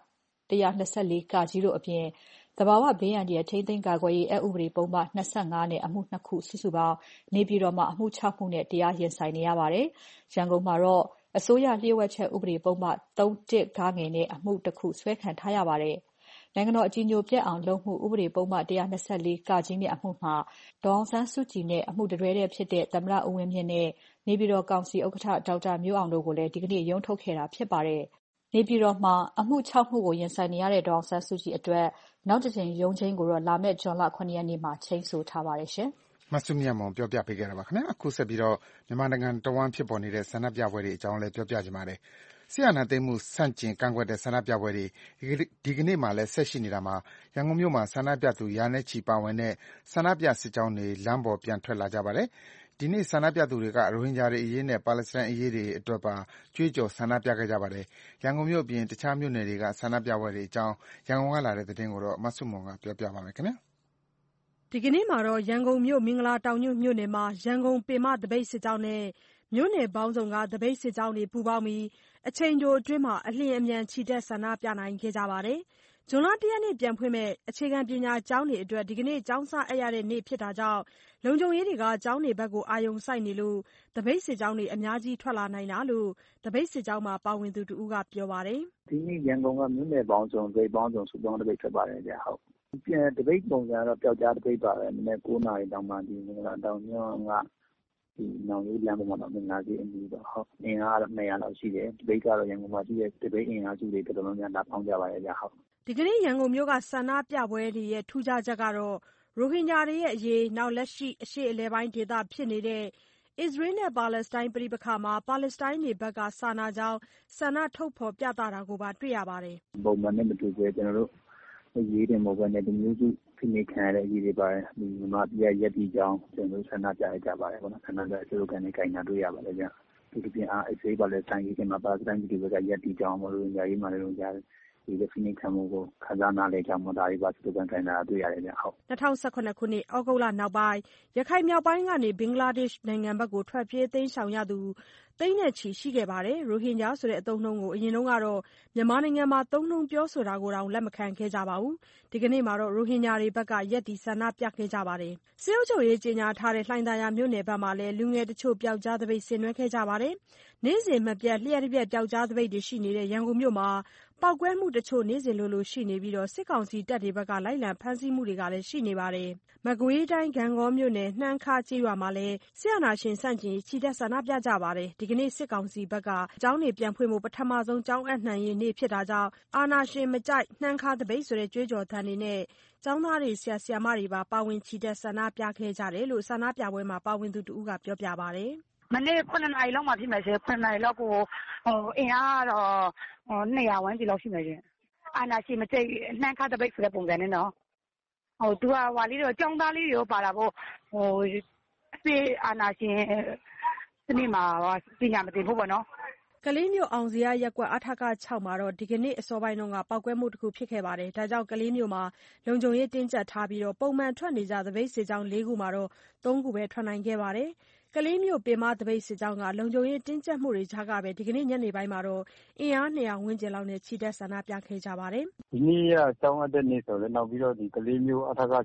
124ကကြီးတို့အပြင်သဘာဝဘေးအန္တရာယ်ထိန်းသိမ်းကာကွယ်ရေးအဥပဒေပုံမှန်25နဲ့အမှု2ခုစုစုပေါင်းနေပြည်တော်မှာအမှု6မှုနဲ့တရားရင်ဆိုင်နေရပါတယ်။ရန်ကုန်မှာတော့အစိုးရလျှို့ဝှက်ချက်ဥပဒေပုံမှန်31ဂငယ်နဲ့အမှု1ခုဆွဲခံထားရပါတယ်။နိုင်ငံတော်အကြီးအကျယ်ပြတ်အောင်လုပ်မှုဥပဒေပုံမှန်124ကကြီးနဲ့အမှုမှာဒေါ်အောင်ဆန်းစုကြည်နဲ့အမှုတရွဲတဲ့ဖြစ်တဲ့သမ္မတဦးဝင်းမြင့်နဲ့နေပြည်တော်ကောင်စီဥက္ကဋ္ဌဒေါက်တာမျိုးအောင်တို့ကိုလည်းဒီကနေ့ရုံးထုတ်ခဲ့တာဖြစ်ပါတယ်။နေပြည်တော်မှာအမှု6မှုကိုရင်ဆိုင်နေရတဲ့ဒေါ်အောင်ဆန်းစုကြည်အတွက်နောက်တစ်ကြိမ်ရုံးချိန်ကိုတော့လာမယ့်ဇွန်လ9ရက်နေ့မှာချိန်ဆထားပါတယ်ရှင်။မဆုမြတ်မောင်ပြောပြပေးခဲ့တာပါခင်ဗျာအခုဆက်ပြီးတော့မြန်မာနိုင်ငံတဝန်းဖြစ်ပေါ်နေတဲ့ဆန္ဒပြပွဲတွေအကြောင်းလည်းပြောပြကြပါမယ်။ဆရာနာသိမ်းမှုစန့်ကျင်ကန့်ကွက်တဲ့ဆန္ဒပြပွဲတွေဒီကနေ့မှလည်းဆက်ရှိနေတာမှာရန်ကုန်မြို့မှာဆန္ဒပြသူရာနဲ့ချီပါဝင်တဲ့ဆန္ဒပြစစ်ကြောင်းတွေလမ်းပေါ်ပြန်ထွက်လာကြပါတယ်။ဒီနေ့ဆန္ဒပြသူတွေကရိုဟင်ဂျာတွေအရေးနဲ့ပါလက်စတိုင်းအရေးတွေအတွက်ပါကြွေးကြော်ဆန္ဒပြခဲ့ကြပါတယ်။ရန်ကုန်မြို့အပြင်တခြားမြို့နယ်တွေကဆန္ဒပြပွဲတွေအကြောင်းရန်ကုန်ကလာတဲ့သတင်းကိုတော့မဆုမွန်ကပြောပြပါမယ်ခင်ဗျာ။ဒီကနေ့မှာတော့ရန်ကုန်မြို့မင်္ဂလာတောင်ညွန့်မြို့နယ်မှာရန်ကုန်ပင်မသပိတ်စစ်ကြောင်းနဲ့မြို့နယ်ပေါင်းစုံကသပိတ်စစ်ကြောင်းတွေပူးပေါင်းပြီးအချိန်တိုအတွင်းမှာအလျင်အမြန်ချီတက်ဆန္ဒပြနိုင်ခဲ့ကြပါတယ်။ဇွန်လ1ရက်နေ့ပြန်ဖွင့်မဲ့အခြေခံပညာကျောင်းတွေအတွက်ဒီကနေ့ကျောင်းစအပ်ရတဲ့နေ့ဖြစ်တာကြောင့်လုံခြုံရေးတွေကကျောင်းတွေဘက်ကိုအာရုံစိုက်နေလို့သပိတ်စစ်ကြောင်းတွေအများကြီးထွက်လာနိုင်တာလို့သပိတ်စစ်ကြောင်းမှာပါဝင်သူတဦးကပြောပါတယ်။ဒီနေ့ရန်ကုန်ကမြို့နယ်ပေါင်းစုံစုပေါင်းစုံစုပေါင်းသပိတ်ထွက်ပါတယ်ကြာဟုတ်။ပြန်သပိတ်ပုံစံတော့ပျောက်ကြားသပိတ်ပါပဲ။မနေ့9နာရီတောင်မှဒီမင်္ဂလာတောင်ညွန့်ကဒီနောင်လေးလမ်းပေါ်မှာတော့ငါးစီအနီးတော့ဟုတ်အင်အားတော့200လောက်ရှိတယ်။သပိတ်ကတော့ရန်ကုန်မှာရှိတဲ့သပိတ်အင်အားစုတွေတော်တော်များများလာပေါင်းကြပါရဲ့ကြာဟုတ်။ဒီကနေ့ရန်ကုန်မြို့ကဆန္ဒပြပွဲတွေရဲ့ထူးခြားချက်ကတော့ရိုဟင်ဂျာတွေရဲ့အရေးနောက်လက်ရှိအရှေ့အလယ်ပိုင်းဒေသဖြစ်နေတဲ့အစ္စရေးနဲ့ပါလက်စတိုင်းပြည်ပခါမှာပါလက်စတိုင်းတွေဘက်ကစာနာကြောင်းဆန္ဒထုတ်ဖော်ပြသတာကိုပါတွေ့ရပါတယ်။ပုံမှန်နဲ့မတူဘဲကျွန်တော်တို့ရေးတင်မဟုတ်ဘဲနဲ့ဒီမျိုးစုဖိနှိပ်ခံရတဲ့အရေးတွေပါတယ်ဒီမြန်မာပြည်ရဲ့ရည်တည်ကြောင်းကျွန်တော်ဆန္ဒပြရကြပါတယ်ပေါ့နော်ဆန္ဒပြစလိုကန်နဲ့ကြိုင်တာတွေ့ရပါတယ်ဗျဒီလိုပြင်အားအစေးပါလဲတိုင်းရေးမှာပါတိုင်းပြည်တွေကရည်တည်ကြောင်းမလို့ညာရေးမှာလည်းကြားဒီဖိနှိပ်ခံမှုကိုခန်းစားနာလေကြောင်းမဒါတွေပါစလိုကန်ကြိုင်တာတွေ့ရတယ်ဗျဟုတ် 2018ခုနှစ်ဩဂုတ်လနောက်ပိုင်းရခိုင်မြောက်ပိုင်းကနေဘင်္ဂလားဒေ့ရှ်နိုင်ငံဘက်ကိုထွက်ပြေးတိမ်းရှောင်ရသူသိန်းနဲ့ချီရှိခဲ့ပါတယ်ရိုဟင်ဂျာဆိုတဲ့အသုံးအနှုန်းကိုအရင်တုန်းကတော့မြန်မာနိုင်ငံမှာသုံးနှုန်းပြောဆိုတာကိုတောင်လက်မခံခဲ့ကြပါဘူးဒီကနေ့မှာတော့ရိုဟင်ဂျာတွေဘက်ကရက်တီဆန္ဒပြခဲ့ကြပါတယ်စစ်အုပ်ချုပ်ရေးကြီးညာထားတဲ့လှိုင်သာယာမြို့နယ်ဘက်မှာလည်းလူငယ်တချို့ပျောက်ကြားသပိတ်ဆင်နွှဲခဲ့ကြပါတယ်နေ့စဉ်မပြတ်လျှက်တစ်ပြက်ပျောက်ကြားသပိတ်တွေရှိနေတဲ့ရန်ကုန်မြို့မှာပေါက်ကွဲမှုတချို့နေ့စဉ်လိုရှိနေပြီးစစ်ကောင်စီတပ်တွေဘက်ကလိုက်လံဖမ်းဆီးမှုတွေကလည်းရှိနေပါတယ်မကွေးတိုင်းဂန့်ဂေါမြို့နယ်နှမ်းခါကျေးရွာမှာလည်းစစ်အာဏာရှင်ဆန့်ကျင်ရေးချီတက်ဆန္ဒပြကြပါတယ်ဒီကနေ့စစ်ကောင်စီဘက်ကကျောင်းတွေပြန်ဖွင့်ဖို့ပထမဆုံးကျောင်းအပ်နှံရေးနေ့ဖြစ်တာကြောင့်အာဏာရှင်မကြိုက်နှမ်းခါသပိတ်ဆိုတဲ့ကြွေးကြော်သံတွေနဲ့ကျောင်းသားတွေဆရာဆရာမတွေပါပါဝင်ချီတက်ဆန္ဒပြခဲ့ကြတယ်လို့ဆန္ဒပြပွဲမှာပါဝင်သူတဦးကပြောပြပါတယ်မနေ့9နာရီလောက်မှဖြစ်မယ်ရှင်9နာရီလောက်ကိုအင်အားတော့200ဝန်းကျင်လောက်ရှိမယ်ရှင်အာနာရှိမကျိတ်နှမ်းခါတပိတ်ဆိုတဲ့ပုံစံနဲ့နော်သူကဟွာလေးတော့ចောင်းသားလေးတွေရောပါတာပေါ့အစေအာနာရှင်စနစ်မှာပညာမသိဘူးပေါ့နော်ကလေးမြို့အောင်စရာရပ်ကွက်အထက6မှာတော့ဒီကနေ့အစောပိုင်းကပောက်ကွဲမှုတစ်ခုဖြစ်ခဲ့ပါတယ်ဒါကြောင့်ကလေးမြို့မှာလုံခြုံရေးတင်းကျပ်ထားပြီးပုံမှန်ထွက်နေကြသပိတ်စစ်ကြောင်း4ခုမှာတော့3ခုပဲထွက်နိုင်ခဲ့ပါတယ်ကလေးမြို့ပင်မသပိတ်စစ်ကြောင်းကလုံခြုံရေးတင်းကျပ်မှုတွေကြားကပဲဒီကနေ့ညနေပိုင်းမှာတော့အင်အား200ဝန်းကျင်လောက်နဲ့ချီတက်ဆန္ဒပြခဲ့ကြပါတယ်ဒီနေ့ကကျောင်းအပ်တဲ့နေ့ဆိုတော့နောက်ပြီးတော့ဒီကလေးမြို့အထက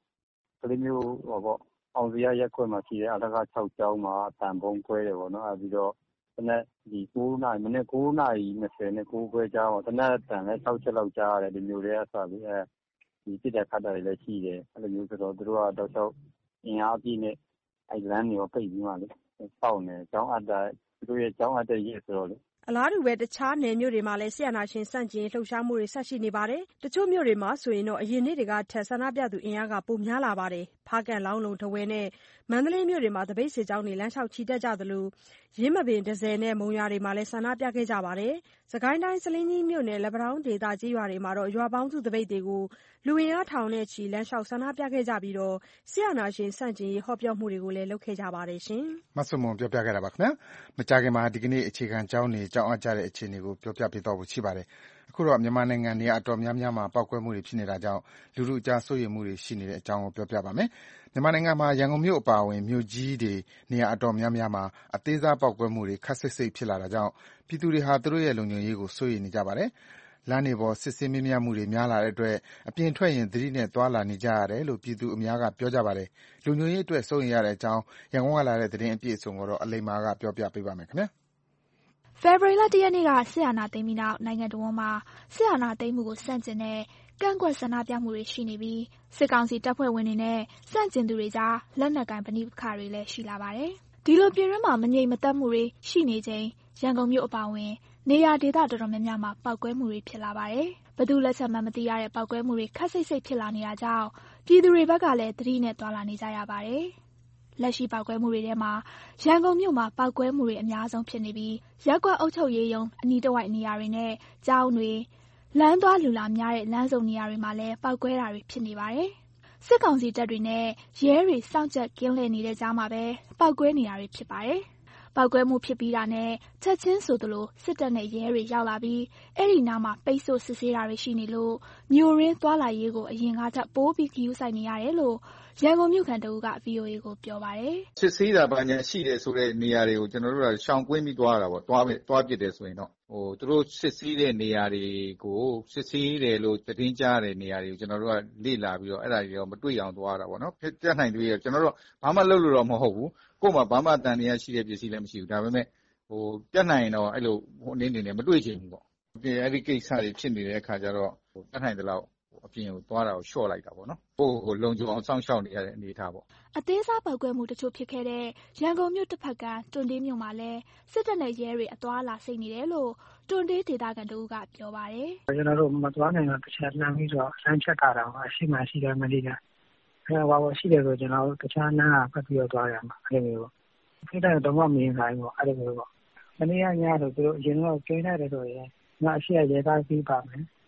6ကလေးမြို့ပေါ့အောင်စရာရက်ကွက်မှာရှိတဲ့အထက6ကျောင်းမှာအတန်ပုံခွဲတယ်ပေါ့နော်အဲပြီးတော့တနက်ဒီ9နာရီမနေ့9နာရီ20နဲ့9ခွဲကျောင်းတနက်တန်လဲ6ချက်လောက်ကြားရတယ်ဒီမျိုးတွေကစပြီးဒီစစ်တပ်ခတ်တာတွေလည်းရှိတယ်အဲ့လိုမျိုးဆိုတော့သူတို့ကတော့တော့အင်အားပြည့်နဲ့အဲ့လမ်းတွေကိုပိတ်ပြီးမှလေစောင့်နေကျောင်းအပ်တဲ့သူတို့ရဲ့ကျောင်းအပ်တဲ့ရက်ဆိုတော့လေအလားတူပဲတခြားနယ်မြို့တွေမှာလည်းဆီယနာရှင်စန့်ကျင်လှုပ်ရှားမှုတွေဆက်ရှိနေပါတယ်တချို့မြို့တွေမှာဆိုရင်တော့အရင်နေ့တွေကထက်ဆန္ဒပြသူအင်အားကပိုများလာပါတယ်ဖားကန့်လောင်းလုံထဝယ်နဲ့မန္တလေးမြို့တွေမှာတပိတ်စစ်ကြောင်းတွေလမ်းလျှောက်ချီတက်ကြသလိုရင်းမပင်ဒဇယ်နဲ့မုံရွာတွေမှာလည်းဆန္ဒပြခဲ့ကြပါတယ်စကိုင်းတိုင်းစလင်းကြီးမြို့နယ်လက်ပံတောင်းဒေသကြီးရွာတွေမှာတော့ရွာပေါင်းစုတပိတ်တွေကိုလူအင်အားထောင်နဲ့ချီလမ်းလျှောက်ဆန္ဒပြခဲ့ကြပြီးဆီယနာရှင်စန့်ကျင်ရေးဟောပြောမှုတွေကိုလည်းလုပ်ခဲ့ကြပါတယ်ရှင်မဆုမွန်ပြောပြခဲ့တာပါခင်ဗျာမကြခင်မှာဒီကနေ့အခြေခံကျောင်းတွေကျောင်းအပ်ကြတဲ့အခြေအနေကိုပြောပြပေးတော့ဖို့ရှိပါတယ်အခုတော့မြန်မာနိုင်ငံနေရာအတော်များများမှာပောက်ကွဲမှုတွေဖြစ်နေတာကြောင့်လူထုအကြားစိုးရိမ်မှုတွေရှိနေတဲ့အကြောင်းကိုပြောပြပါမယ်မြန်မာနိုင်ငံမှာရန်ကုန်မြို့အပါအဝင်မြို့ကြီးတွေနေရာအတော်များများမှာအသေးစားပောက်ကွဲမှုတွေခပ်စိတ်စိတ်ဖြစ်လာတာကြောင့်ပြည်သူတွေဟာသူတို့ရဲ့လုံခြုံရေးကိုစိုးရိမ်နေကြပါတယ်လမ်းတွေပေါ်စစ်ဆေးမေးမြန်းမှုတွေများလာတဲ့အတွက်အပြင်ထွက်ရင်သတိနဲ့သွားလာနေကြရတယ်လို့ပြည်သူအများကပြောကြပါတယ်လုံခြုံရေးအတွက်စိုးရိမ်ရတဲ့အကြောင်းရန်ကုန်ကလာတဲ့သတင်းအပြည့်အစုံကိုတော့အလိမ္မာကပြောပြပေးပါမယ်ခင်ဗျာဖေဖော်ဝါရီလ 1 ရက်နေ့ကစစ်အာဏာသိမ်းပြီးနောက်နိုင်ငံတော်ဝန်မှာစစ်အာဏာသိမ်းမှုကိုဆန့်ကျင်တဲ့ကန့်ကွက်ဆန္ဒပြမှုတွေရှိနေပြီးစစ်ကောင်စီတပ်ဖွဲ့ဝင်တွေနဲ့ဆန့်ကျင်သူတွေကြားလက်နက်ကိုင်ပဋိပက္ခတွေလည်းရှိလာပါတယ်။ဒီလိုပြည်တွင်းမှာမငြိမ်မသက်မှုတွေရှိနေချိန်ရန်ကုန်မြို့အပါအဝင်နေရာဒေသတော်တော်များများမှာပောက်ကွဲမှုတွေဖြစ်လာပါတယ်။ဘယ်သူလက်ချက်မှမသိရတဲ့ပောက်ကွဲမှုတွေခပ်စိတ်စိတ်ဖြစ်လာနေတာကြောင့်ပြည်သူတွေဘက်ကလည်းသတိနဲ့သွားလာနေကြရပါတယ်။လက်ရှိပောက်ကွဲမှုတွေထဲမှာရန်ကုန်မြို့မှာပောက်ကွဲမှုတွေအများဆုံးဖြစ်နေပြီးရပ်ကွက်အုပ်ချုပ်ရေးရုံးအနီးတစ်ဝိုက်နေရာတွေနဲ့ကျောင်းတွေလမ်းသွားလူလာများတဲ့လမ်းစုံနေရာတွေမှာလည်းပောက်ကွဲတာတွေဖြစ်နေပါတယ်။စစ်ကောင်စီတပ်တွေနဲ့ရဲတွေစောင့်ကြပ်ကင်းလှည့်နေတဲ့ကြားမှာပဲပောက်ကွဲနေတာတွေဖြစ်ပါတယ်။ပောက်ကွဲမှုဖြစ်ပြီးတာနဲ့ချက်ချင်းဆိုသလိုစစ်တပ်နဲ့ရဲတွေရောက်လာပြီးအဲ့ဒီနားမှာပိတ်ဆို့စစ်ဆေးတာတွေရှိနေလို့မြို့ရင်းသွားလာရေးကိုအရင်ကထပ်ပိုးပြီးခရီးဆိုင်နေရတယ်လို့ရန်ကုန်မြို့ခံတဦးက VOA ကိုပြောပါတယ်။စစ်ဆေးတာဘာညာရှိတယ်ဆိုတဲ့နေရာတွေကိုကျွန်တော်တို့ကရှောင်ကွင်းပြီးသွားတာပေါ့သွားပြစ်တယ်ဆိုရင်တော့သူတို့စစ်ဆေးတဲ့နေရာတွေကိုစစ်ဆေးတယ်လို့သတင်းကြားတဲ့နေရာတွေကိုကျွန်တော်တို့ကလေ့လာပြီးတော့အဲ့ဒါတွေတော့မတွေ့အောင်သွားတာပေါ့နော်ပြတ်နိုင်သေးတယ်ကျွန်တော်တို့ဘာမှလုပ်လို့တော့မဟုတ်ဘူးကို့မှာဘာမှတန်တရားရှိတဲ့ပစ္စည်းလည်းမရှိဘူးဒါပေမဲ့ပြတ်နိုင်တော့အဲ့လိုအနေနဲ့မတွေ့ချင်ဘူးပေါ့အဲ့ဒီကိစ္စတွေဖြစ်နေတဲ့အခါကျတော့ပြတ်နိုင်တဲ့လောက်အပြင်ကိုသွားတာကိုလျှော့လိုက်တာပေါ့နော်။ကိုယ်လုံခြုံအောင်စောင့်ရှောက်နေရတဲ့အနေအထားပေါ့။အသေးစားပောက်ကွဲမှုတချို့ဖြစ်ခဲ့တဲ့ရန်ကုန်မြို့တစ်ဖက်ကတွန်တေးမြို့မှာလည်းစစ်တပ်နဲ့ရဲတွေအသွားအလာစိတ်နေတယ်လို့တွန်တေးဒေသခံတဦးကပြောပါတယ်။ကျွန်တော်တို့မသွားနိုင်တော့တစ်ချက်လမ်းပြီးတော့လမ်းချက်တာတော့အရှိမှရှိတယ်မလေးက။အဲဘာလို့ရှိတယ်ဆိုကျွန်တော်တို့တခြားလမ်းကပတ်ပြီးတော့သွားရမှာအဲ့လိုမျိုးပေါ့။ခိတဲ့တော့မမြင်နိုင်ဘူးအဲ့လိုမျိုးပေါ့။မနေ့ကညတော့သူတို့အရင်ကကျင်းရတယ်ဆိုရင်ငါအရှိရရဲသားပြီးပါမယ်။တ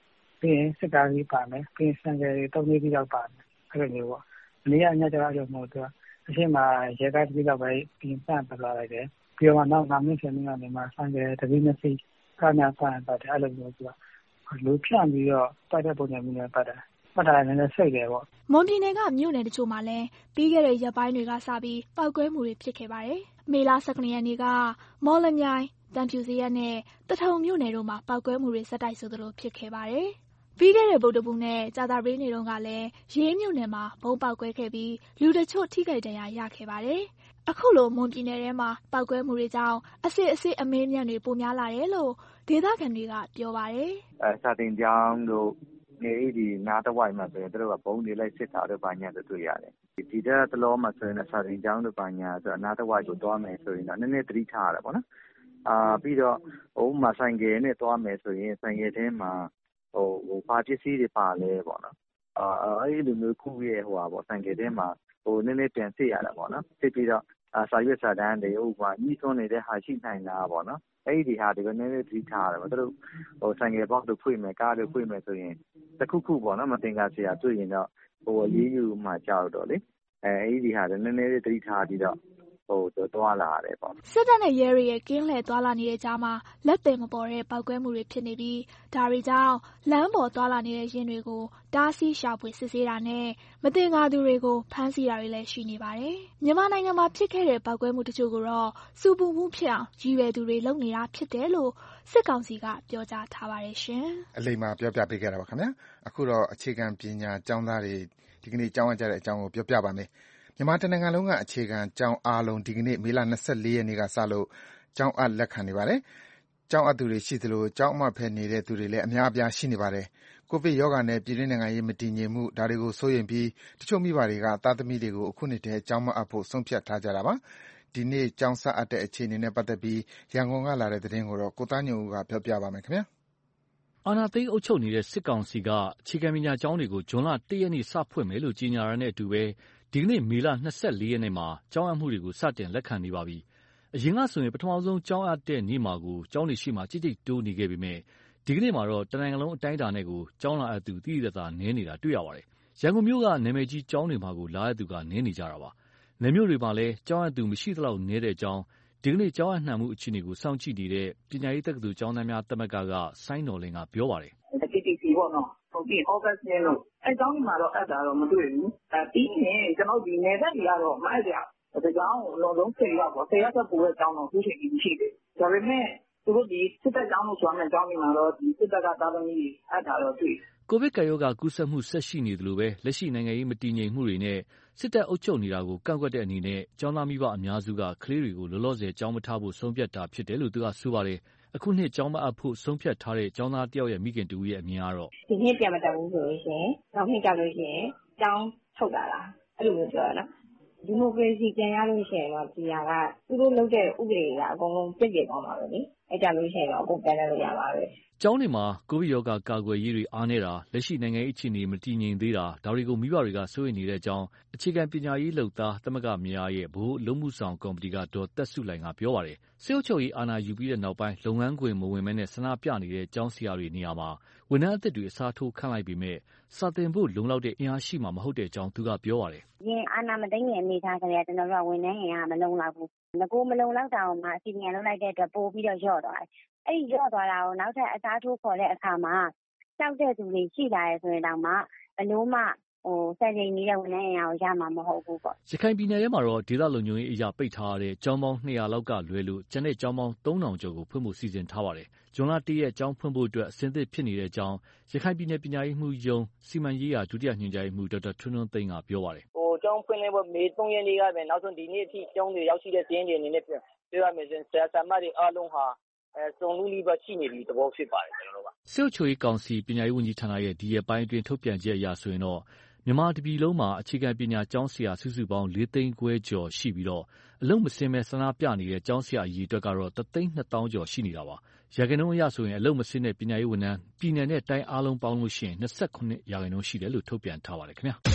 ပြီးရင်စစ်ကားကြီးပါမယ်ပြီးရင်စံကြယ်တွေ3-4စီးလောက်ပါမယ်အဲ့လိုမျိုးပေါ့မနေ့ကညကျတော့အဲ့လိုမျိုးသူကအရှင်းမှာရဲကားတစ်စီးလောက်ပဲပြင်ပန့်ပလာလိုက်တယ်ပြီးတော့နောက်9မိနစ်10မိနစ်နေမှာစံကြယ်တစ်စီးနှစ်စီးကားများပန့်ပါတယ်အဲ့လိုမျိုးသူကလူဖြန့်ပြီးတော့ပတ်တဲ့ပုံစံမျိုးနဲ့ပတ်တာလည်းစိတ်တယ်ပေါ့မွန်ပြည်နယ်ကမြို့နယ်တချို့မှာလည်းပြီးခဲ့တဲ့ရက်ပိုင်းတွေကစပြီးပောက်ကွဲမှုတွေဖြစ်ခဲ့ပါတယ်။မေလ 12 ရက်နေ့ကမော်လမြိုင်တန်ဖြူစရက်နဲ့တထုံမြို့နယ်တို့မှာပောက်ကွဲမှုတွေဆက်တိုက်ဆိုသလိုဖြစ်ခဲ့ပါတယ်။ပြီးခဲ့တဲ့ဗုဒ္ဓဘုနဲ့ကြာသပတေးနေ့တုန်းကလည်းရေးမြို့နယ်မှာဘုံပောက်ကွဲခဲ့ပြီးလူတချို့ထိခိုက်ဒဏ်ရာရခဲ့ပါတယ်။အခုလိုမွန်ပြည်နယ်ထဲမှာပောက်ကွဲမှုတွေကြောင့်အစစ်အမေးမြန်းတွေပိုများလာတယ်လို့ဒေသခံတွေကပြောပါတယ်။စာတင်ကျောင်းတို့နေဒီနားတစ်ဝိုက်မှာဆိုရင်တို့ကဘုံတွေလိုက်စစ်တာတို့ဘာညာတို့တွေ့ရတယ်။ဒီတဲ့တလောမှာဆိုရင်စာတင်ကျောင်းတို့ဘာညာဆိုနားတစ်ဝိုက်ကိုသွားမယ်ဆိုရင်တော့နည်းနည်းသတိထားရတယ်ပေါ့နော်။ပြီးတော့မှာဆိုင်ကယ်နဲ့သွားမယ်ဆိုရင်ဆိုင်ကယ်ထဲမှာဘာပစ္စည်းတွေပါလဲပေါ့နော်။အဲ့ဒီလိုမျိုးခုရဲ့ပေါ့ဆိုင်ကယ်ထဲမှာနည်းနည်းပြန်စစ်ရတာပေါ့နော်။စစ်ပြီးတော့စာရွက်စာတမ်းတွေညှိစွန်းနေတဲ့ဟာရှိနိုင်လားပေါ့နော်။အဲ့ဒီဟာတွေကနည်းနည်းသတိထားရတယ်ပေါ့သူတို့ဆိုင်ကယ်ဘောက်တို့ဖွင့်မယ်ကားတို့ဖွင့်မယ်ဆိုရင်တခုပေါ့နော်မတင်ကားစရာတွေ့ရင်တော့ရေးယူမှကြောက်တော့လေအဲ့ဒီဟာတွေနည်းနည်းလေးသတိထားပြီးတော့သွားလာရတယ်ပေါ့စစ်တပ်နဲ့ရဲတွေရဲ့ကင်းလှည့်သွားလာနေတဲ့ကြားမှာလက်ပင်မပေါ်တဲ့ပောက်ကွဲမှုတွေဖြစ်နေပြီးဒါတွေကြောင့်လမ်းပေါ်သွားလာနေတဲ့ယာဉ်တွေကိုတားဆီးရှာဖွေစစ်ဆေးတာနဲ့မသင်္ကာသူတွေကိုဖမ်းဆီးတာတွေလည်းရှိနေပါတယ်မြန်မာနိုင်ငံမှာဖြစ်ခဲ့တဲ့ပောက်ကွဲမှုတချို့ကိုတော့စူပူမှုဖြစ်အောင်ရည်ရွယ်သူတွေလုပ်နေတာဖြစ်တယ်လို့စစ်ကောင်စီကပြောကြားထားပါတယ်ရှင်အလိမ္မာပြောပြပေးခဲ့တာပါခင်ဗျာအခုတော့အခြေခံပညာကျောင်းသားတွေဒီကနေ့ကျောင်းအပ်ကြတဲ့အကြောင်းကိုပြောပြပါမယ်မြန်မာတနိုင်ငံလုံးကအခြေခံကျောင်းအားလုံးဒီကနေ့မေလ24ရက်နေ့ကစလို့ကျောင်းအပ်လက်ခံနေပါတယ်။ကျောင်းအပ်သူတွေရှိသလိုကျောင်းအမတ်ဖဲနေတဲ့သူတွေလည်းအများအပြားရှိနေပါတယ်။ကိုဗစ်ရောဂါနဲ့ပြည်တွင်းနိုင်ငံရေးမတည်ငြိမ်မှုဒါတွေကိုစိုးရိမ်ပြီးတချို့မိဘတွေကသားသမီးတွေကိုအခုနှစ်တည်းကျောင်းမအပ်ဖို့ဆုံးဖြတ်ထားကြတာပါ။ဒီနေ့ကျောင်းစအပ်တဲ့အခြေအနေနဲ့ပတ်သက်ပြီးရန်ကုန်ကလာတဲ့သတင်းကိုတော့ကိုသားညွန့်ဦးကပြောပြပါမယ်ခင်ဗျာ။အာဏာသိမ်းအုပ်ချုပ်နေတဲ့စစ်ကောင်စီကအခြေခံပညာကျောင်းတွေကိုဇွန်လ1ရက်နေ့စဖွင့်မယ်လို့ကြေညာရတဲ့အတူပဲဒီကနေ့မေလ24ရက်နေ့မှာကျောင်းအပ်မှုတွေကိုစတင်လက်ခံနေပါပြီ။အရင်ကဆိုရင်ပထမဆုံးကျောင်းအပ်တဲ့နေ့မှာကိုကျောင်းတွေရှိမှကြိတ်တိုးနေခဲ့ပေမဲ့ဒီကနေ့မှာတော့တနိုင်ငံလုံးအတိုင်းအတာနဲ့ကိုကျောင်းလာအပ်သူတိတိကျကျနည်းနေတာတွေ့ရပါတယ်။ရန်ကုန်မြို့ကနာမည်ကြီးကျောင်းတွေမှာကိုလာအပ်သူကနည်းနေကြတာပါ။နယ်မြို့တွေမှာလည်းကျောင်းအပ်သူမရှိသလောက်နည်းတဲ့အကြောင်းဒီကနေ့ကျောင်းအပ်နှံမှုအခြေအနေကိုစောင့်ကြည့်နေတဲ့ပညာရေးတက္ကသိုလ်ကျောင်းသားများသမဂ္ဂကစိုင်းတော်လင်းကပြောပါတယ်။ TTC ပေါ့နော်။ဟုတ်ပြီ August နဲ့လို့အဲကျောင်းဒီမှာတော့အပ်တာတော့မတွေ့ဘူး။ပြီးရင်ကျွန်တော်ဒီနယ်သက်တွေကတော့မအပ်ကြဘူး။ဒါကြောင့်အလုံးလုံး10ရောက်ပေါ့10ရောက်တော့ပိုတဲ့ကျောင်းတော့ခုချိန်ကြီးမရှိသေးဘူး။ဒါပေမဲ့သူတို့ဒီစစ်တပ်ကျောင်းလို့ဆိုရမယ်ကျောင်းဒီမှာတော့ဒီစစ်တပ်ကသားသမီးအပ်တာတော့တွေ့။ကိုဗစ်ကပ်ရောဂါကူးစက်မှုဆက်ရှိနေသလိုပဲလက်ရှိနိုင်ငံရေးမတည်ငြိမ်မှုတွေနဲ့စစ်တပ်အုပ်ချုပ်နေတာကိုကန့်ကွက်တဲ့အနေနဲ့ကျောင်းသားမိဘအများစုကကလေးတွေကိုလောလောဆယ်ကျောင်းမထားဖို့ဆုံးဖြတ်တာဖြစ်တယ်လို့သူကဆိုပါတယ်။အခုနှစ်ကျောင်းမအပ်ဖို့ဆုံးဖြတ်ထားတဲ့ကျောင်းသားတယောက်ရဲ့မိခင်တူရဲ့အမြင်ကတော့ဒီနှစ်ပြန်မတက်ဘူးဆိုလို့ရှိရင်နောက်နှစ်ကြလို့ရှိရင်ကျောင်းထုတ်တာလားအဲ့လိုမျိုးပြောရနော်ဒီမိုကရေစီပြန်ရလို့ရှိရင်တော့ဒီဟာကသူတို့လုပ်တဲ့ဥပဒေကအကုန်လုံးပြည့်ပြည့်သွားမှာပဲလေအဲ့ကြလို့ရှိရင်တော့အကုန်ပြန်လဲလို့ရပါပဲကျောင်းတွေမှာကိုဗစ်ရောဂါကာကွယ်ရေးတွေအားနေတာလက်ရှိနိုင်ငံရေးအခြေအနေမတည်ငြိမ်သေးတာဒါတွေကိုမိဘတွေကစိုးရိမ်နေတဲ့အကြောင်းအခြေခံပညာရေးလှုပ်သားသမဂ္ဂများရဲ့ဗဟိုလုံးမှုဆောင်ကော်မတီကဒေါ်သက်စုလိုင်ကပြောပါတယ်စစ်အုပ်ချုပ်ရေးအာဏာယူပြီးတဲ့နောက်ပိုင်းလုပ်ငန်းခွင်မဝင်မဲနဲ့ဆန္ဒပြနေတဲ့ကျောင်းဆရာတွေနေရာမှာဝန်ထမ်းအသစ်တွေအစားထိုးခန့်လိုက်ပေမဲ့စာသင်ဖို့လုံလောက်တဲ့အင်အားရှိမှာမဟုတ်တဲ့အကြောင်းသူကပြောပါတယ်။ရင်အာဏာမသိမ်းခင်အနေထားကလေးကကျွန်တော်တို့ကဝန်ထမ်းအင်အားမလုံလောက်ဘူး။ငကိုမလုံလောက်တာကိုမှအစီအမံလုပ်လိုက်တဲ့အတွက်ပို့ပြီးတော့လျော့သွားတယ်။အဲ့ဒီလျော့သွားတာကိုနောက်ထပ်အစားထိုးခေါ်တဲ့အခါမှာကြောက်တဲ့သူတွေရှိလာရဲဆိုရင်တော့မှဘလို့မှစံချိန်နေတဲ့ဝန်ထမ်းအင်အားကိုရမှာမဟုတ်ဘူးပေါ့။ရခိုင်ပြည်နယ်ထဲမှာတော့ဒေသလုံခြုံရေးအရာပိတ်ထားတဲ့ကျောင်းပေါင်း200လောက်ကလွဲလို့ကျန်တဲ့ကျောင်းပေါင်း3000ကျော်ကိုဖွင့်ဖို့စီစဉ်ထားပါတယ်။ဇွန်လ1ရက်ကျောင်းဖွင့်ဖို့အတွက်အဆင်သင့်ဖြစ်နေတဲ့အကြောင်းရခိုင်ပြည်နယ်ပညာရေးမှူးရုံးစီမံရေးရာဒုတိယညွှန်ကြားရေးမှူးဒေါက်တာထွန်းထွန်းသိန်းကပြောပါတယ်။ကျောင်းဖွင့်လဲဖို့မေ3ရက်နေ့ကပဲနောက်ဆုံးဒီနေ့အထိကျောင်းတွေရောက်ရှိတဲ့စီးရင်တွေအနေနဲ့ပြောရမယ်ဆိုရင်ဆရာဆရာမတွေအားလုံးဟာစုံလူလီပါရှိနေပြီသဘောဖြစ်ပါတယ်ကျွန်တော်တို့ကစစ်အုပ်ချုပ်ရေးကောင်စီပညာရေးဝန်ကြီးဌာနရဲ့ဒီရက်ပိုင်းအတွင်းထုတ်ပြန်ချက်အရဆိုရင်တော့မြန်မာတပြည်လုံးမှာအခြေခံပညာကျောင်းဆရာစုစုပေါင်း4သိန်းခွဲကျော်ရှိပြီးတော့အလုံးမစင်မဲ့ဆန္ဒပြနေတဲ့ကျောင်းဆရာအရေးအတွက်ကတော့3,200,000ကျော်ရှိနေတာပါ။ရာခိုင်နှုန်းအရဆိုရင်အလုံးမစင်တဲ့ပညာရေးဝန်ထမ်းပြည်နယ်နဲ့တိုင်းအားလုံးပေါင်းလို့ရှိရင်29%ရှိတယ်လို့ထုတ်ပြန်ထားပါတယ်ခင်ဗျာ။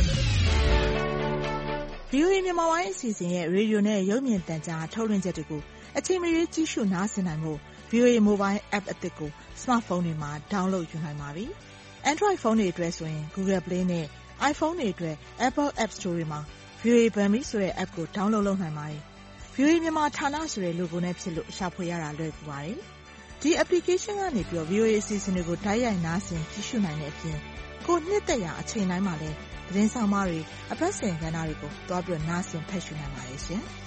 VOA မြန်မာပိုင်းအစီအစဉ်ရဲ့ရေဒီယိုနဲ့ရုပ်မြင်သံကြားထုတ်လွှင့်ချက်တွေကိုအချိန်မရွေးကြည့်ရှုနားဆင်နိုင်ဖို့ VOA Mobile App အသစ်ကို Smartphone တွေမှာ download ယူနိုင်ပါပြီ။ Android ဖုန်းတွေအတွက်ဆိုရင် Google Play နဲ့ iPhone တွေအတွက် Apple App Store တွေမှာ VOA Burmese ဆိုတဲ့ app ကို download လုပ်နိုင်ပါတယ်။ VOA မြန်မာဌာနဆိုတဲ့ logo နဲ့ဖြစ်လို့ရှာဖွေရတာလွယ်ကူပါတယ်။ဒီ application ကနေပြီးတော့ VOA အစီအစဉ်တွေကိုတိုက်ရိုက်နားဆင်ကြည့်ရှုနိုင်တဲ့အပြင်ကိုနှစ်သက်ရာအချိန်တိုင်းမှာလည်းသတင်းဆောင်မတွေအပတ်စဉ်ကဏ္ဍတွေကိုတွားပြီးနားဆင်ဖတ်ရှုနိုင်ပါတယ်ရှင်။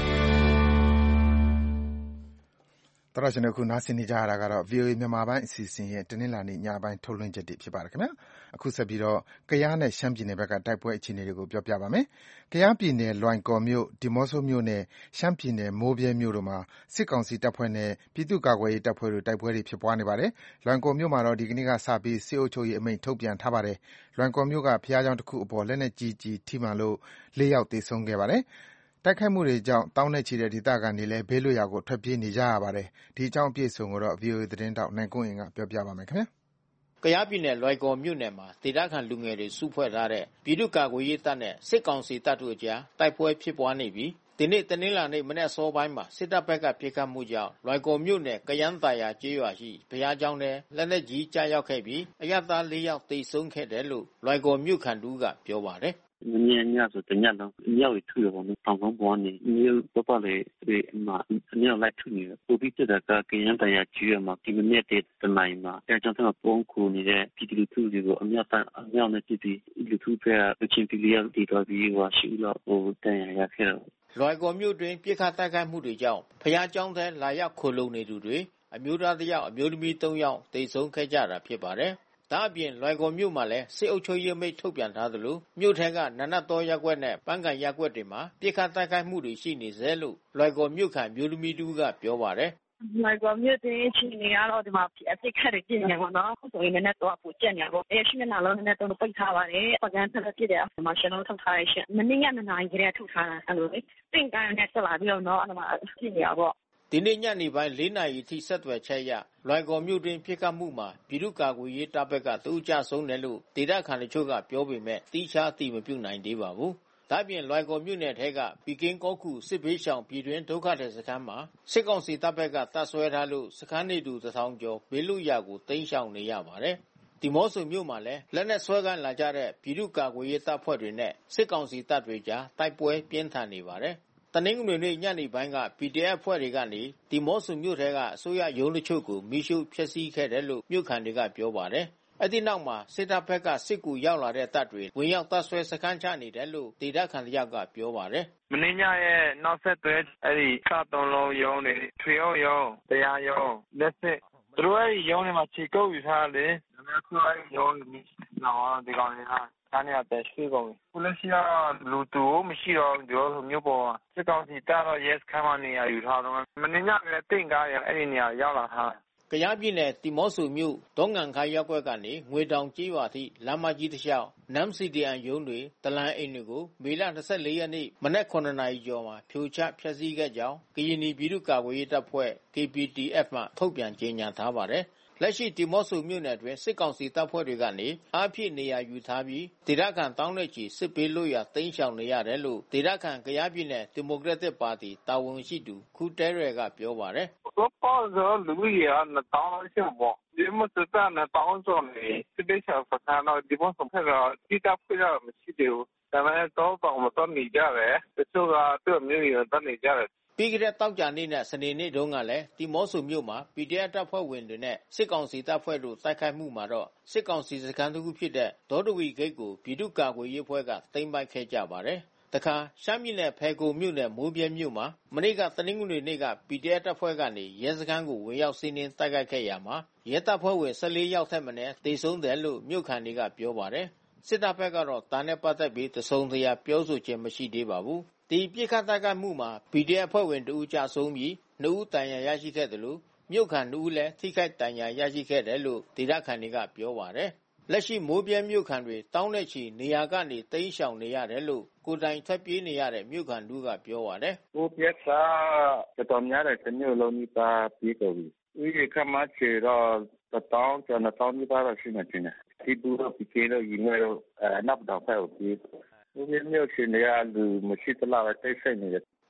တော်ရရှင်တို့ခုနားဆင်နေကြရတာကတော့ VOA မြန်မာပိုင်းအစီအစဉ်ရဲ့တနင်္လာနေ့ညပိုင်းထုတ်လွှင့်ချက်တွေဖြစ်ပါတယ်ခင်ဗျာအခုဆက်ပြီးတော့ကယားနဲ့ရှမ်းပြည်နယ်ဘက်ကတိုက်ပွဲအခြေအနေတွေကိုပြောပြပါမယ်ကယားပြည်နယ်လွိုင်ကော်မြို့ဒီမော့ဆိုမြို့နဲ့ရှမ်းပြည်နယ်မိုးဗြဲမြို့တို့မှာစစ်ကောင်စီတပ်ဖွဲ့နဲ့ပြည်သူ့ကာကွယ်ရေးတပ်ဖွဲ့တို့တိုက်ပွဲတွေဖြစ်ပွားနေပါတယ်လွိုင်ကော်မြို့မှာတော့ဒီကနေ့ကစပြီးစစ်အုပ်ချုပ်ရေးအမိန့်ထုတ်ပြန်ထားပါတယ်လွိုင်ကော်မြို့ကဖျားကြောင်တစ်ခုအပေါ်လက်နက်ကြီးထိမှန်လို့4ယောက်သေဆုံးခဲ့ပါတယ်တိုက်ခိုက်မှုတွေကြောင့်တောင်းနဲ့ချီတဲ့ဒေသခံတွေလည်းဘေးလွတ်ရာကိုထွက်ပြေးနေကြရပါတယ်။ဒီအကြောင်းအပြည့်အစုံကိုတော့ VOA သတင်းတောက်နိုင်ကွန်းအင်ကပြောပြပါမယ်ခင်ဗျာ။ကယားပြည်နယ်လွိုင်ကော်မြို့နယ်မှာဒေသခံလူငယ်တွေစုဖွဲ့ထားတဲ့ပြည်သူ့ကာကွယ်ရေးတပ်နဲ့စစ်ကောင်စီတပ်တို့အကြားတိုက်ပွဲဖြစ်ပွားနေပြီးဒီနေ့တနင်္လာနေ့မနက်စောပိုင်းမှာစစ်တပ်ဘက်ကပစ်ခတ်မှုကြောင့်လွိုင်ကော်မြို့နယ်ကယန်းသာယာကျေးရွာရှိဘုရားကျောင်းထဲလက်နက်ကြီးကြားရောက်ခဲ့ပြီးအရပ်သား4ယောက်သေဆုံးခဲ့တယ်လို့လွိုင်ကော်မြို့ခံတူကပြောပါတယ်ညဆိုတညလုံးမြောက်ရထူရပါမယ်။တောင်ကုန်းပေါ်နေမြို့ပပလေဒီမှာမြောက်လိုက်ထူနေပူပြီးတဲ့ကကရင်တရားကြီးရမှာဒီမနေ့တည်းတမိုင်မှာအဲကြောင့်တော့ပုံကူနေတဲ့ပြည်သူလူထုတွေကိုအမြောက်နဲ့ပြည်သူလူထုကအချင်းပြည်ရဒီတော်ပြီးဝါရှိလို့ဟိုတန်ရခဲ့တော့လွိုင်ကော်မြို့တွင်ပြစ်ခတ်တိုက်ခိုက်မှုတွေကြောင့်ဖျားကျောင်းထဲလာရောက်ခိုလုံနေသူတွေအမျိုးသားတစ်ယောက်အမျိုးသမီး3ယောက်သေဆုံးခဲ့ကြတာဖြစ်ပါတယ်ဒါအပြင်လွိုင်ကော်မြို့မှာလည်းစစ်အုပ်ချုပ်ရေးမိန့်ထုတ်ပြန်ထားသလိုမြို့ထဲကနနတ်တော်ရပ်ကွက်နဲ့ပန်းကန်ရပ်ကွက်တွေမှာပြစ်ခတ်တိုက်ခိုက်မှုတွေရှိနေစေလို့လွိုင်ကော်မြို့ခံမျိုးသမီးတူကပြောပါတယ်လွိုင်ကော်မြို့တင်းချီနေရတော့ဒီမှာအပြစ်ခတ်တွေပြင်နေပါတော့ဆိုရင်လည်းတော့ပူကျက်နေတော့ရှိနေလားလည်းတော့ပိတ်ထားပါတယ်ပကန်းဆက်ပြစ်တယ်ဒီမှာရှင်တို့ထုတ်ထားရရှင်မနေ့ကနိုင်ကြတဲ့ထုတ်ထားတာအဲ့လိုလေတင်ကန်နဲ့ဆက်လာပြီးတော့အဲ့မှာဖြစ်နေရပေါ့ဒီနေ့ညနေပိုင်း4နာရီအထိဆက်သွယ်ချက်ရလွိုင်ကော်မြို့တွင်ဖြစ်ကမှုမှာပြည်သူ့ကာကွယ်ရေးတပ်ဘက်ကတူကြဆုံးတယ်လို့ဒေသခံတို့ကပြောပေမဲ့တိကျအသိမပြုနိုင်သေးပါဘူး။ဒါ့ပြင်လွိုင်ကော်မြို့နယ်ထဲကပီကင်းကောခုစစ်ဘေးရှောင်ပြည်တွင်ဒုက္ခသည်စခန်းမှာစစ်ကောင်စီတပ်ဘက်ကတပ်ဆွဲထားလို့စခန်းနေသူ1000ကျော်ဘေးလွတ်ရာကိုတိမ်းရှောင်နေရပါတယ်။ဒီမော့ဆိုမြို့မှာလည်းလက်နက်ဆွဲကန်လာကြတဲ့ပြည်သူ့ကာကွယ်ရေးတပ်ဖွဲ့တွေနဲ့စစ်ကောင်စီတပ်တွေကြားတိုက်ပွဲပြင်းထန်နေပါတယ်။တနင်္ဂနွေနေ့ညနေပိုင်းက PDF ဖွဲ့တွေကနေဒီမော့ဆိုမြို့ထဲကအစိုးရရုံးတချို့ကိုမိရှုဖျက်ဆီးခဲ့တယ်လို့မြို့ခံတွေကပြောပါတယ်။အဲ့ဒီနောက်မှာစစ်တပ်ဘက်ကစစ်ကူရောက်လာတဲ့တပ်တွေဝင်ရောက်တပ်ဆွဲစခန်းချနေတယ်လို့ဒေသခံတယောက်ကပြောပါတယ်။မင်းညရဲ့နောက်ဆက်တွဲအဲ့ဒီစသုံးလုံးရုံးတွေထွေရုံးတရားရုံးလက်စစ်သူတို့အဲ့ဒီရုံးတွေမှာခြေကုပ်ယူထားတယ်။ဒါပေမဲ့ခုအဲ့ဒီရုံးတော့ဒီကောင်တွေကအနေနဲ့တက်ရှိကုန်ပြီ။police ကလူတူမရှိတော့ဒီမျိုးပေါ်စစ်ကောင်စီတပ်တော့ yes ခမ်းမနေရယူထားတော့မင်းညလည်းတင့်ကားရအဲ့ဒီနေရာရောက်လာတာကယားပြည်နယ်တီမော့ဆိုမြို့ဒေါငံခါရပ်ကွက်ကနေငွေတောင်ကျေးရွာထိလမ်းမကြီးတစ်လျှောက်နမ်စီဒီအန်ရုံးတွေတလန်အိမ်တွေကိုမေလ24ရက်နေ့မနက်9နာရီကျော်မှာဖြိုချဖျက်ဆီးခဲ့ကြောင်းကရင်ပြည်သူ့ကာကွယ်ရေးတပ်ဖွဲ့ KPDF မှထုတ်ပြန်ကြေညာထားပါတယ်လက်ရှိတီမော့ဆိုမြို့နယ်တွင်စစ်ကောင်စီတပ်ဖွဲ့တွေကနေအားဖြည့်နေရာယူထားပြီးဒေသခံတောင်းနဲ့ချီစစ်ပေးလို့ရတိမ်းရှောင်နေရတယ်လို့ဒေသခံကယားပြည်နယ်ဒီမိုကရက်တစ်ပါတီတာဝန်ရှိသူခူတဲရဲကပြောပါတယ်။ဘောပေါ်လူကြီးက2000ကျော်ပေါ့ဒီမှာစတဲ့2000ကျော်နေစစ်ပေးချာဖတ်တာတော့ဒီဘောဆုံးဖက်ကတိတပ်ဖွဲ့ရမရှိသေးဘူး။ဒါပေမဲ့တော့မတော်နေကြတယ်။တချို့ကသူ့မျိုးရတနေကြတယ်ပြီးကြတဲ့တောက်ကြနေ့နဲ့စနေနေ့တုန်းကလည်းတီမော့ဆိုမြို့မှာ PDF တပ်ဖွဲ့ဝင်တွေနဲ့စစ်ကောင်စီတပ်ဖွဲ့တို့တိုက်ခိုက်မှုမှာတော့စစ်ကောင်စီစခန်းတစ်ခုဖြစ်တဲ့ဒေါတဝီဂိတ်ကိုပြည်သူ့ကာကွယ်ရေးဖွဲ့ကသိမ်းပိုက်ခဲ့ကြပါတယ်။တခါရှမ်းပြည်နယ်ဖယ်ခုံမြို့နယ်မိုးပြဲမြို့မှာမနေ့ကတနင်္ဂနွေနေ့က PDF တပ်ဖွဲ့ကနေရဲစခန်းကိုဝင်ရောက်စီးနင်းတိုက်ခိုက်ခဲ့ရမှာရဲတပ်ဖွဲ့ဝင်14ယောက်ထက်မနည်းသေဆုံးတယ်လို့မြို့ခံတွေကပြောပါတယ်။စစ်တပ်ဘက်ကတော့ဒါနဲ့ပတ်သက်ပြီးတစုံတရာပြောဆိုခြင်းမရှိသေးပါဘူး။ဒီပြစ်ခတ်တိုက်ခိုက်မှုမှာ PDF ဖွဲ့ဝင်2ဦးကြာဆုံးပြီး2ဦးတန်ရာရရှိခဲ့တယ်လို့မြို့ခံ2ဦးလည်းထိခိုက်တန်ရာရရှိခဲ့တယ်လို့ဒေသခံတွေကပြောပါတယ်။လက်ရှိမိုးပြဲမြို့ခံတွေတောင်းနဲ့ချီနေရာကနေတိမ်းရှောင်နေရတယ်လို့ကိုတိုင်ထွက်ပြေးနေရတဲ့မြို့ခံ2ကပြောပါတယ်။မိုးပြဲကတော်များတဲ့တမျိုးလုံးနီးပါးပြေးကုန်ပြီ။ဦးရခမချေတော့1000ကျော်2000နီးပါးရှိနေတယ်။ဒီဘူတော့ပြေးလို့ရင်းတော့နောက်တော့ဖက်ကိုပြေးမိုးပြဲမြို့ရှင်တွေကလူမရှိသလားတိတ်ဆိတ်နေတယ်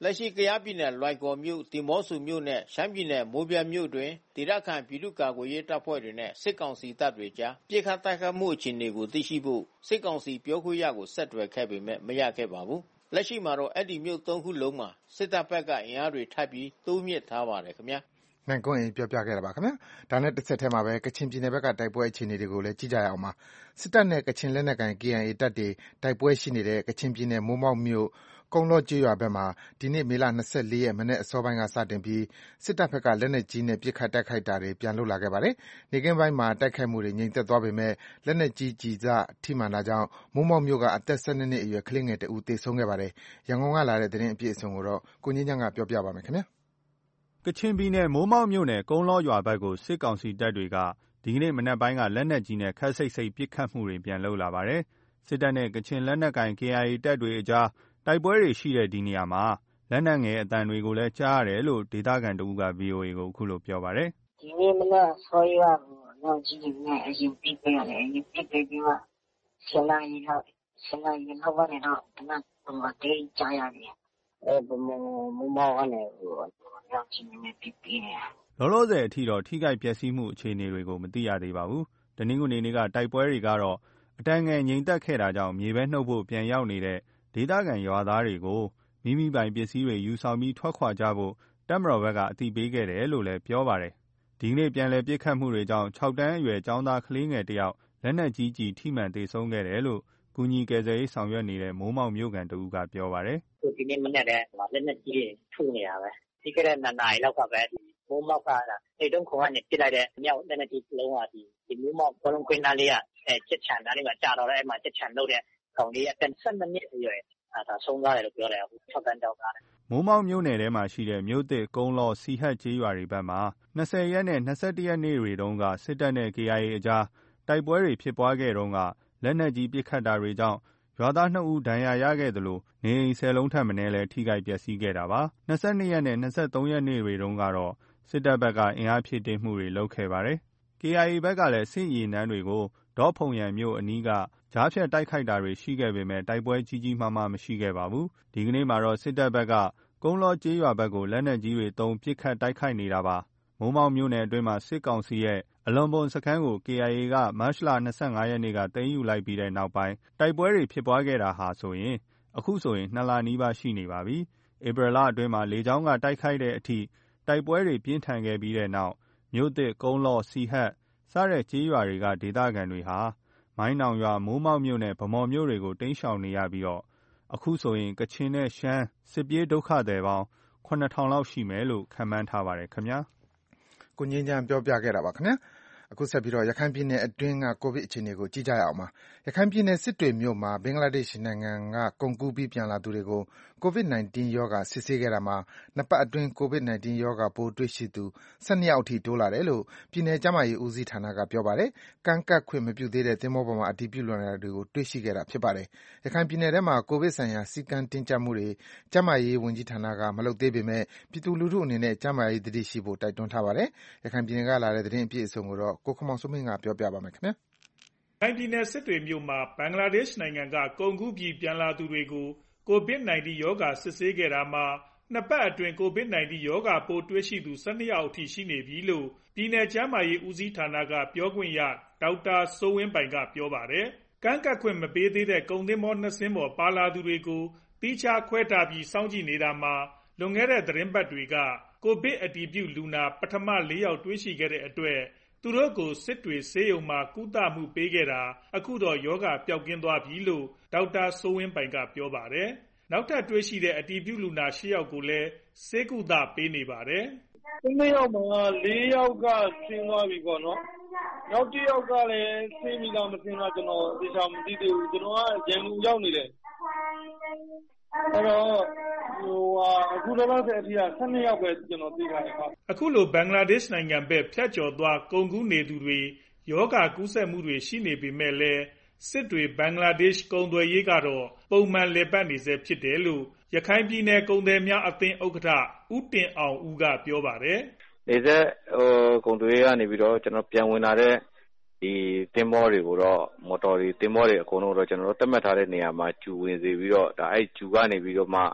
လက်ရှိကယားပြည်နယ်လွိုင်ကော်မြို့၊ဒီမော့ဆိုမြို့နဲ့ရှမ်းပြည်နယ်မိုးဗြဲမြို့တွင်ဒေသခံပြည်သူ့ကာကွယ်ရေးတပ်ဖွဲ့တွေနဲ့စစ်ကောင်စီတပ်တွေကြားပစ်ခတ်တိုက်ခိုက်မှုအခြေအနေကိုသိရှိဖို့စစ်ကောင်စီပြောခွင့်ရကိုဆက်သွယ်ခဲ့ပေမဲ့မရခဲ့ပါဘူး။လက်ရှိမှာတော့အဲ့ဒီမြို့3ခုလုံးမှာစစ်တပ်ဘက်ကအင်အားတွေထပ်ပြီးတိုးမြင့်ထားပါတယ်ခင်ဗျာ။နိုင်ကွန်းပြောပြခဲ့တာပါခင်ဗျာ။ဒါနဲ့တစ်ဆက်တည်းမှာပဲကချင်ပြည်နယ်ဘက်ကတိုက်ပွဲအခြေအနေတွေကိုလည်းကြည့်ကြရအောင်ပါ။စစ်တပ်နဲ့ကချင်လက်နက်ကိုင် KIA တပ်တွေတိုက်ပွဲရှိနေတဲ့ကချင်ပြည်နယ်မိုးမောက်မြို့ကုန်းလောကျေးရွာဘက်မှာဒီနေ့မေလ24ရက်မနေ့အစောပိုင်းကစတင်ပြီးစစ်တပ်ဘက်ကလက်နက်ကြီးနဲ့ပစ်ခတ်တိုက်ခိုက်တာတွေပြန်လုပ်လာခဲ့ပါတယ်။နေ့ကင်းပိုင်းမှာတိုက်ခိုက်မှုတွေငြိမ်သက်သွားပေမဲ့လက်နက်ကြီးကျည်စထိမှန်တာကြောင့်မိုးမောက်မြို့ကအသက်12နှစ်အရွယ်ကလေးငယ်တဦးသေဆုံးခဲ့ပါတယ်။ရန်ကုန်ကလာတဲ့သတင်းအပြည့်အစုံကိုတော့ကိုငင်းချမ်းကပြောပြပါမယ်ခင်ဗျာ။ကချင်ပြည်နယ်မိုးမောက်မြို့နယ်ကုန်းလောရွာဘက်ကိုစစ်ကောင်စီတပ်တွေကဒီကနေ့မနက်ပိုင်းကလက်နက်ကြီးနဲ့ခက်စိတ်စိတ်ပစ်ခတ်မှုတွေပြန်လုပ်လာပါတယ်။စစ်တပ်နဲ့ကချင်လက်နက်ကိုင် KIA တပ်တွေအကြားတိုက်ပွဲတွေရှိတဲ့ဒီနေရာမှာလက်နက်ငယ်အတန်တွေကိုလည်းကြားရတယ်လို့ဒေသခံတဦးက VOA ကိုအခုလိုပြောပါတယ်။ဒီနေ့မနက်ဆောင်းရွာကိုတော့ကြီးကြီးနဲ့အရင်ပြစ်ပေးရတယ်။အရင်ပြစ်ပေးပြီးမှဆယ်နာရီလောက်ကနေတော့ဒီမှာတေးကြားရတယ်။မမောကနေတော့ကြီးနဲ့ပြစ်ပေးတယ်။လောလောဆယ်အထိတော့ထိခိုက်ပျက်စီးမှုအခြေအနေတွေကိုမသိရသေးပါဘူး။တနင်္ဂနွေနေ့ကတိုက်ပွဲတွေကတော့အတန်ငယ်ငြိမ်သက်ခဲ့တာကြောင့်မြေပဲနှုတ်ဖို့ပြန်ရောက်နေတဲ့ဒေသခံရွာသားတွေကိုမိမိပိုင်ပစ္စည်းတွေယူဆောင်ပြီးထွက်ခွာကြဖို့တပ်မတော်ဘက်ကအသိပေးခဲ့တယ်လို့လည်းပြောပါတယ်။ဒီကနေ့ပြန်လည်ပစ်ခတ်မှုတွေကြောင့်6တန်းအရွယ်ကျောင်းသားကလေးငယ်တယောက်လက်နက်ကြီးကျည်ထိမှန်သေဆုံးခဲ့တယ်လို့ကူညီကယ်ဆယ်ရေးဆောင်ရွက်နေတဲ့မိုးမောက်မြို့ကန်တဦးကပြောပါတယ်။ဒီနေ့မနေ့ကလက်နက်ကြီးထုနေတာပဲ။ဒီကနေ့2နာရီလောက်ကပဲမိုးမောက်ကအိတ်တုံးခုံကနေပစ်လိုက်တဲ့မြောက်လက်နက်ကြီးလုံးဝဒီမိုးမောက်ဘလုံးခွင်းသားလေးကချက်ချန်သားလေးကကြာတော့အဲ့မှာချက်ချန်လုပ်တဲ့ကောင်လေးအသက်12နှစ်အရွယ်ဒါဆုံးသွားတယ်လို့ပြောတယ်အခု6တန်းတောက်တာမိုးမောက်မြို့နယ်ထဲမှာရှိတဲ့မြို့သစ်ကုန်းလောစီဟတ်ကျေးရွာတွေဘက်မှာ20ရက်နဲ့21ရက်နေ့တွေတုန်းကစစ်တပ်နဲ့ KIA အကြားတိုက်ပွဲတွေဖြစ်ပွားခဲ့တုန်းကလက်နက်ကြီးပစ်ခတ်တာတွေကြောင့်ရွာသား2ဦးဒဏ်ရာရခဲ့သလိုနေအိမ်10လုံးထက်မနည်းလည်းထိခိုက်ပျက်စီးခဲ့တာပါ22ရက်နဲ့23ရက်နေ့တွေတုန်းကတော့စစ်တပ်ဘက်ကအင်အားဖြည့်တင်းမှုတွေလုပ်ခဲ့ပါတယ်။ KIA ဘက်ကလည်းစစ်ရေနန်းတွေကိုဒေါဖုံရံမြို့အနီးကကြားဖြတ်တိုက်ခိုက်တာတွေရှိခဲ့ပေမဲ့တိုက်ပွဲကြီးကြီးမားမားမရှိခဲ့ပါဘူး။ဒီကနေ့မှာတော့စစ်တပ်ဘက်ကကုန်းလောကျေးရွာဘက်ကိုလက်နက်ကြီးတွေသုံးပစ်ခတ်တိုက်ခိုက်နေတာပါ။မိုးမောက်မြို့နယ်အတွင်းမှာစစ်ကောင်စီရဲ့အလွန်ပုံစခန်းကို KIA ကမတ်လ25ရက်နေ့ကသိမ်းယူလိုက်ပြီးတဲ့နောက်ပိုင်းတိုက်ပွဲတွေဖြစ်ပွားခဲ့တာဟာအခုဆိုရင်2လနီးပါးရှိနေပါပြီ။ဧပြီလအတွင်းမှာလေကြောင်းကတိုက်ခိုက်တဲ့အထိတိုက်ပွဲတွေပြင်းထန်ခဲ့ပြီးတဲ့နောက်မြို့သစ်ကုန်းလောစီဟတ်စတဲ့ကျေးရွာတွေကဒေသခံတွေဟာမိုင်းနောင်ရွာမိုးမောက်မြို့နဲ့ဗမော်မြို့တွေကိုတိမ်းရှောင်နေရပြီးအခုဆိုရင်ကချင်နဲ့ရှမ်းစစ်ပြေးဒုက္ခသည်ပေါင်း9000လောက်ရှိမယ်လို့ခန့်မှန်းထားပါတယ်ခင်ဗျာ။ကိုငင်းချမ်းပြောပြခဲ့တာပါခင်ဗျာ။အခုဆက်ပြီးရခိုင်ပြည်နယ်အတွင်းကကိုဗစ်အခြေအနေကိုကြည့်ကြရအောင်ပါ။ရခိုင်ပြည်နယ်စစ်တွေမြို့မှာဘင်္ဂလားဒေ့ရှ်နိုင်ငံကကုန်ကူးပြီးပြန်လာသူတွေကို COVID-19 ရောဂါစစ်ဆေးခဲ့တာမှာနှစ်ပတ်အတွင်း COVID-19 ရောဂါပိုးတွေ့ရှိသူ12ယောက်အထိတိုးလာတယ်လို့ပြည်နယ်ကျန်းမာရေးဦးစီးဌာနကပြောပါတယ်။ကန့်ကတ်ခွင့်မပြုသေးတဲ့သင်္ဘောပေါ်မှာအတည်ပြုလူနာတွေကိုတွေ့ရှိခဲ့တာဖြစ်ပါတယ်။ရခိုင်ပြည်နယ်ထဲမှာကိုဗစ်ဆိုင်ရာစည်းကမ်းတင်းကျပ်မှုတွေကျန်းမာရေးဝန်ကြီးဌာနကမလုပ်သေးပေမဲ့ပြည်သူလူထုအနေနဲ့ကျန်းမာရေးသတိရှိဖို့တိုက်တွန်းထားပါတယ်။ရခိုင်ပြည်နယ်ကလာတဲ့သတင်းအပြည့်အစုံကိုတော့ကိုခမောင်စိုးမင်းကပြောပြပါမယ်ခင်ဗျာ။ရခိုင်ပြည်နယ်စစ်တွေမြို့မှာဘင်္ဂလားဒေ့ရှ်နိုင်ငံကကုန်ကူးပြီးပြန်လာသူတွေကို COVID-19 ရောဂါစစ်ဆေးခဲ့တာမှာနှစ်ပတ်အတွင်း COVID-19 ရောဂါပိုးတွေ့ရှိသူ12ယောက်အထိရှိနေပြီလို့ပြည်နယ်ကျန်းမာရေးဦးစီးဌာနကပြောခွင့်ရဒေါက်တာစိုးဝင်းပိုင်ကပြောပါတယ်။ကန့်ကတ်ခွင့်မပေးသေးတဲ့ကုန်သင်္ဘော2စင်းပေါ်ပါလာသူတွေကိုသီးခြားခွဲထားပြီးစောင့်ကြည့်နေတာမှာလွန်ခဲ့တဲ့သတင်းပတ်တွေကကိုဗစ်အတည်ပြုလူနာပထမ4ယောက်တွေ့ရှိခဲ့တဲ့အတွက်သူတို့ကိုစစ်တွေဆေးရုံမှာကုသမှုပေးခဲ့တာအခုတော့ရောဂါပျောက်ကင်းသွားပြီလို့ဒေါက်တာစိုးဝင်းပိုင်ကပြောပါတယ်။နောက်ထပ်တွေ့ရှိတဲ့အတည်ပြုလူနာ8ယောက်ကိုလည်းဆေးကုသပေးနေပါတယ်။2ယောက်မှာ4ယောက်ကဆင်းသွားပြီပေါ့နော်။နောက်1ယောက်ကလည်းဆင်းပြီလားမဆင်းလားကျွန်တော်သိချင်မသိသေးဘူး။ကျွန်တော်ကရန်ကုန်ရောက်နေတယ်။အဲ့တော့အခုလောလောဆယ်အထိက12ယောက်ပဲကျွန်တော်သိထားတယ်ဟုတ်အခုလိုဘင်္ဂလားဒေ့ရှ်နိုင်ငံဘက်ဖြတ်ကျော်သွားကုန်ကူးနေသူတွေယောဂကူးစက်မှုတွေရှိနေပေမဲ့လည်းစစ်တွေဘင်္ဂလားဒေ့ရှ်ကုန်သွယ်ရေးကတော့ပုံမှန်လည်ပတ်နေဆဲဖြစ်တယ်လို့ရခိုင်ပြည်နယ်ကုန်သည်များအသင်းဥက္ကဋ္ဌဦးတင်အောင်ဦးကပြောပါတယ်။နေဆက်ကုန်သွယ်ရေးကနေပြီးတော့ကျွန်တော်ပြန်ဝင်လာတဲ့ဒီသင်္ဘောတွေကိုတော့မော်တော်တွေသင်္ဘောတွေအကုန်လုံးတော့ကျွန်တော်တို့သတ်မှတ်ထားတဲ့နေရာမှာကျူဝင်စေပြီးတော့ဒါအဲ့ကျူကနေပြီးတော့မှ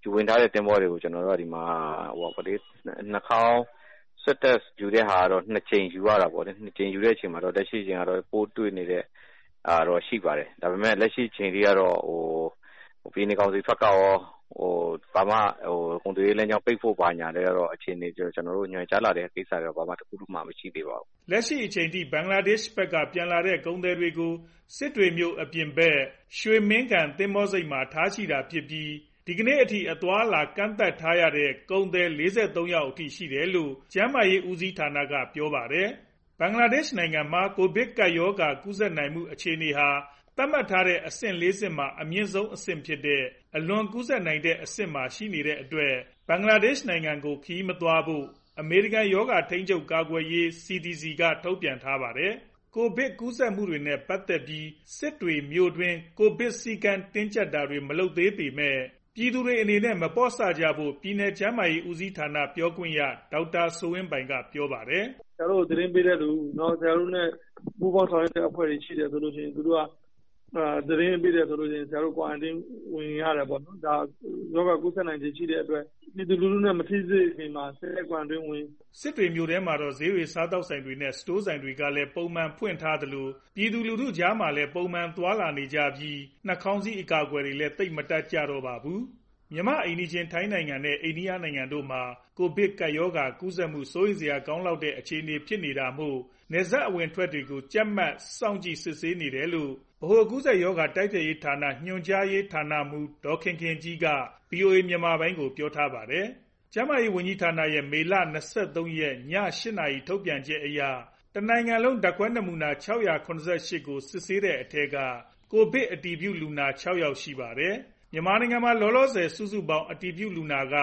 ဝင်ထားတဲ့သင်္ဘောတွေကိုကျွန်တော်တို့ကဒီမှာနှာခေါင်းဆက်တက်ယူတဲ့ဟာကတော့2ချိန်ယူရတာပေါ့လေ2ချိန်ယူတဲ့အချိန်မှာတော့လက်ရှိချိန်ကတော့ပိုးတွေ့နေတဲ့တော့ရှိပါတယ်ဒါပေမဲ့လက်ရှိချိန်တွေကတော့ပြည်နယ်ကောင်စီဖက်ကရောဘာမှကုန်သွယ်ရေးလမ်းကြောင်းပိတ်ဖို့ပါညာလည်းတော့အခြေအနေကျွန်တော်တို့ညွှန်ကြားလာတဲ့ကိစ္စတွေဘာမှတစ်ခုမှမရှိသေးပါဘူးလက်ရှိအချိန်ထိဘင်္ဂလားဒေ့ရှ်ဘက်ကပြန်လာတဲ့ကုန်သည်တွေကိုစစ်တွေမြို့အပြင်ဘက်ရွှေမင်းကန်သင်္ဘောဆိပ်မှာထားရှိတာဖြစ်ပြီးဒီကနေ့အထိအသွားလာကန့်သတ်ထားရတဲ့ကုန်သည်43ယောက်အထိရှိတယ်လို့ကျန်းမာရေးဦးစီးဌာနကပြောပါတယ်ဘင်္ဂလားဒေ့ရှ်နိုင်ငံမှာကိုဗစ်ကပ်ရောဂါကူးစက်နိုင်မှုအခြေအနေဟာသတ်မှတ်ထားတဲ့အဆင့်4ဆင့်မှာအမြင့်ဆုံးအဆင့်ဖြစ်တဲ့အလွန်ကူးစက်နိုင်တဲ့အဆင့်မှာရှိနေတဲ့အတွက်ဘင်္ဂလားဒေ့ရှ်နိုင်ငံကိုခရီးမသွားဖို့အမေရိကန်ရောဂါထိန်းချုပ်ကာကွယ်ရေး CDC ကထုတ်ပြန်ထားပါတယ်ကိုဗစ်ကူးစက်မှုတွေနဲ့ပတ်သက်ပြီးစစ်တွေမြို့တွင်းကိုဗစ်စည်းကမ်းတင်းကျပ်တာတွေမလုပ်သေးပေမဲ့ပြည်သူတွေအနေနဲ့မပေါ့ဆကြဖို့ပြည်내ကျန်းမာရေးဦးစီးဌာနပြောခွင့်ရဒေါက်တာစိုးဝင်းပိုင်ကပြောပါတယ်ဆရာတို့သတင်းပေးတဲ့လူနော်ဆရာတို့နဲ့ပူးပေါင်းဆောင်ရွက်တဲ့အဖွဲ့တွေရှိတယ်ဆိုလို့ရှိရင်သူတို့ကသတင်းပေးတယ်ဆိုလို့ရှိရင်ဆရာတို့ quarantine ဝင်ရတယ်ပေါ့နော်ဒါယောဂကူးစက်နိုင်ခြင်းရှိတဲ့အတွက်ပြည်သူလူထုနဲ့မထိစေခင်မှာဆက်လက် quarantine ဝင်စစ်တွေမြို့ထဲမှာတော့ဈေးတွေစားတောက်ဆိုင်တွေနဲ့စတိုးဆိုင်တွေကလည်းပုံမှန်ဖွင့်ထားသလိုပြည်သူလူထုကြားမှာလည်းပုံမှန်သွားလာနေကြပြီးနှာခေါင်းစည်းအကာအကွယ်တွေလည်းတိတ်မတက်ကြတော့ပါဘူးမြန်မာအိမ်နီးချင်းထိုင်းနိုင်ငံနဲ့အိန္ဒိယနိုင်ငံတို့မှာကိုဗစ်ကပ်ရောဂါကူးစက်မှုစိုးရိမ်စရာကောင်းလောက်တဲ့အခြေအနေဖြစ်နေတာမို့နယ်စပ်အဝင်ထွက်တွေကိုကြပ်မတ်စောင့်ကြည့်စစ်ဆေးနေတယ်လို့ဗဟိုကူးစက်ရောဂါတိုက်ဖျက်ရေးဌာနညွှန်ကြားရေးဌာနမှူးဒေါ်ခင်ခင်ကြီးက VOA မြန်မာပိုင်းကိုပြောထားပါတယ်။ကျန်းမာရေးဝန်ကြီးဌာနရဲ့မေလ23ရက်ည8နာရီထုတ်ပြန်ချက်အရတနိုင်ငံလုံးဓာတ်ခွဲနမူနာ688ကိုစစ်ဆေးတဲ့အထက်ကကိုဗစ်အတည်ပြုလူနာ6ယောက်ရှိပါတယ်။မြန်မာနိုင်ငံမှာလောလောဆယ်စုစုပေါင်းအတည်ပြုလူနာက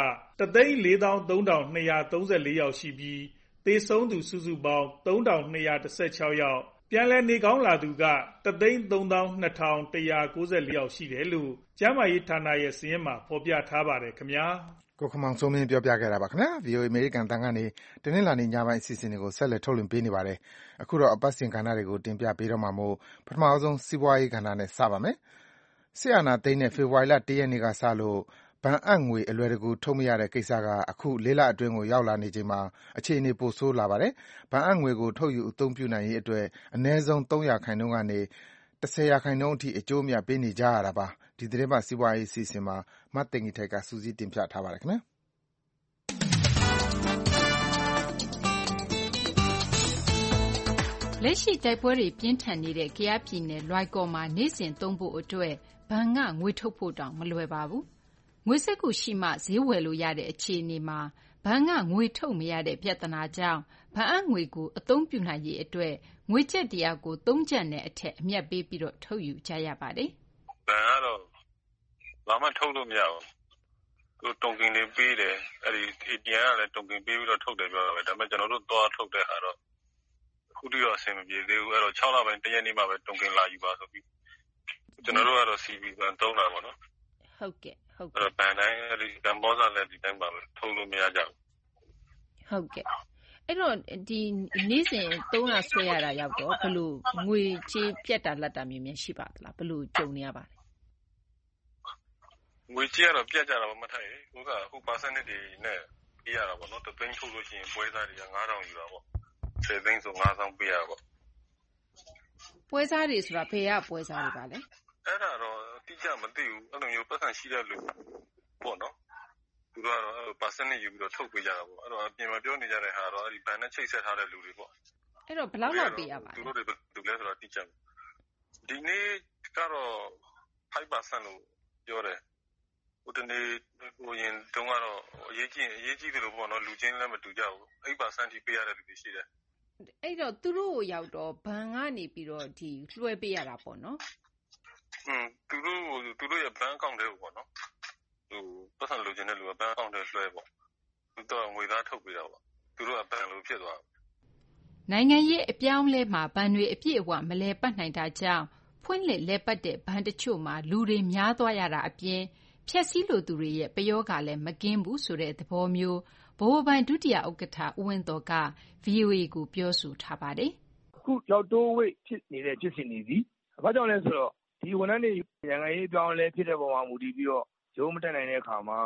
1,43,234 ယောက်ရှိပြီးသေဆုံးသူစုစုပေါင်း 3,216 ယောက်ပြန်လည်နေကောင်းလာသူက 1,32,194 ယောက်ရှိတယ်လို့ကျန်းမာရေးဌာနရဲ့စာရင်းမှာဖော်ပြထားပါတယ်ခင်ဗျာကိုခမောင်စိုးမင်းပြောပြခဲ့တာပါခင်ဗျာ VOA အမေရိကန်တန်ကနေတနင်္လာနေ့ညပိုင်းအစီအစဉ်တွေကိုဆက်လက်ထုတ်လွှင့်ပေးနေပါတယ်အခုတော့အပတ်စဉ်ကဏ္ဍတွေကိုတင်ပြပေးတော့မှာမို့ပထမဆုံးစီးပွားရေးကဏ္ဍနဲ့စပါမယ်စစ်အာဏာသိမ်းတဲ့ဖေဖော်ဝါရီလ1ရက်နေ့ကစလို့ဘဏ်အပ်ငွေအလွယ်တကူထုတ်မရတဲ့ကိစ္စကအခု၄လအတွင်းကိုရောက်လာနေချိန်မှာအခြေအနေပိုဆိုးလာပါတယ်။ဘဏ်အပ်ငွေကိုထုတ်ယူအသုံးပြုနိုင်ရေးအတွက်အနည်းဆုံး3%ကနေ10%အထိအကျိုးအမြတ်ပေးနေကြရတာပါ။ဒီသတင်းပတ်စီးပွားရေးအစီအစဉ်မှာမသိင်္ဂီထိုက်ကစူးစီးတင်ပြထားပါတယ်ခင်ဗျာလက်ရှိတိုက်ပွဲတွေပြင်းထန်နေတဲ့ကယားပြည်နယ်လွိုင်ကော်မှာနေ့စဉ်သုံးဖို့အတွက်ဘဏ်ကငွေထုတ်ဖို့တောင်မလွယ်ပါဘူး။ငွေစက္ကူရှိမှဈေးဝယ်လို့ရတဲ့အခြေအနေမှာဘဏ်ကငွေထုတ်မရတဲ့ပြဿနာကြောင့်ဘဏ်အပ်ငွေကိုအသုံးပြုနိုင်ရေးအတွက်ငွေကျပ်100ကို3ကျပ်နဲ့အထက်အမြတ်ပေးပြီးထုတ်ယူကြရပါတယ်။ဘဏ်ကတော့ဘာမှထုတ်လို့မရဘူး။သူတုံကင်တွေပေးတယ်အဲ့ဒီ ATM ကလည်းတုံကင်ပေးပြီးတော့ထုတ်တယ်ပြောတာပဲဒါပေမဲ့ကျွန်တော်တို့သွားထုတ်တဲ့ဟာတော့ခုတည်းတော့အဆင်မပြေသေးဘူးအဲ့တော့6လပိုင်း1ရက်နေ့မှပဲတုံကင်လာယူပါဆိုပြီးကျွန်တော်တို့ကတော့ CB ဘဏ်သုံးတာပေါ့နော်ဟုတ်ကဲ့အဲ့တော့ဘဏ်တိုင်းအဲ့ဒီဘဏ်ဘောစာလည်းဒီတိုင်းပါပဲထုတ်လို့မရကြဘူးဟုတ်ကဲ့အဲ့တော့ဒီနေ့စဉ်300ဆွဲရတာရောက်တော့ဘယ်လိုငွေချေးပြတ်တာလက်တာမျိုးများရှိပါသလားဘယ်လိုကြုံနေရပါလဲငွေချေးကတော့ပြတ်ကြတာမထိုက်ဘူးဟို percentage တွေနဲ့ပေးရတာပေါ့နော်တသိန်းထုတ်လို့ရှိရင်ပွဲစားတွေက9000ယူတာပေါ့10သိန်းဆို9000ပေးရပါပေါ့ပွဲစားတွေဆိုတာဘယ်ကပွဲစားတွေပါလဲအဲ့ဒါတော့တိကျမသိဘူးအဲ့လိုမျိုးပတ်စံရှိတဲ့လူပေါ့နော်သူတို့ကတော့ percentage ယူပြီးတော့ထုတ်ပေးကြတာပေါ့အဲ့တော့အပြင်မှာပြောနေကြတဲ့ဟာတော့အဲ့ဒီဘဏ်နဲ့ချိတ်ဆက်ထားတဲ့လူတွေပေါ့အဲ့တော့ဘယ်လောက်လောက်ပေးရပါလဲသူတို့တွေဘယ်လိုလဲဆိုတော့တိကျဒီနေ့ကတော့ 5% လို့ပြောတယ်ဟိုတနေ့ဟိုရင်တုန်းကတော့အရေးကြီးတယ်လို့ပေါ့နော်လူချင်းလည်းမတူကြဘူး 8% ထိပေးရတဲ့လူတွေရှိတယ်အဲ့တော့သူတို့ရောက်တော့ဘဏ်ကနေပြီးတော့ဒီလွှဲပေးရတာပေါ့နော်သူတို့ရဲ့ဘဏ်အကောင့်တွေကိုပေါ့နော်ဟိုပတ်စံလိုချင်တဲ့လူကဘဏ်အကောင့်တွေလွှဲပေါ့သူတော့ငွေသားထုတ်ပေးတာပေါ့သူတို့ကဘဏ်လိုဖြစ်သွားတယ်နိုင်ငံရေးအပြောင်းလဲမှာဘဏ်တွေအပြည့်အဝမလဲပတ်နိုင်တာကြောင့်ဖွင့်လှစ်လဲပတ်တဲ့ဘဏ်တချို့မှာလူတွေများသွားရတာအပြင်ဖြက်စီးလိုသူတွေရဲ့ပယောဂလည်းမကင်းဘူးဆိုတဲ့သဘောမျိုးဗဟိုဘဏ်ဒုတိယဥက္ကဋ္ဌဦးဝင်းသော်က VOA ကိုပြောဆိုထားပါတယ်။အခုလောက်တိုးဝိတ်ဖြစ်နေတဲ့ဖြစ်စဉ်တွေဒီဘာကြောင့်လဲဆိုတော့ဒီဝန်ထမ်းတွေနိုင်ငံရေးအပြောင်းလဲဖြစ်တဲ့ပုံမှာမူတည်ပြီးတော့ရုံးမတက်နိုင်တဲ့အခါမှာ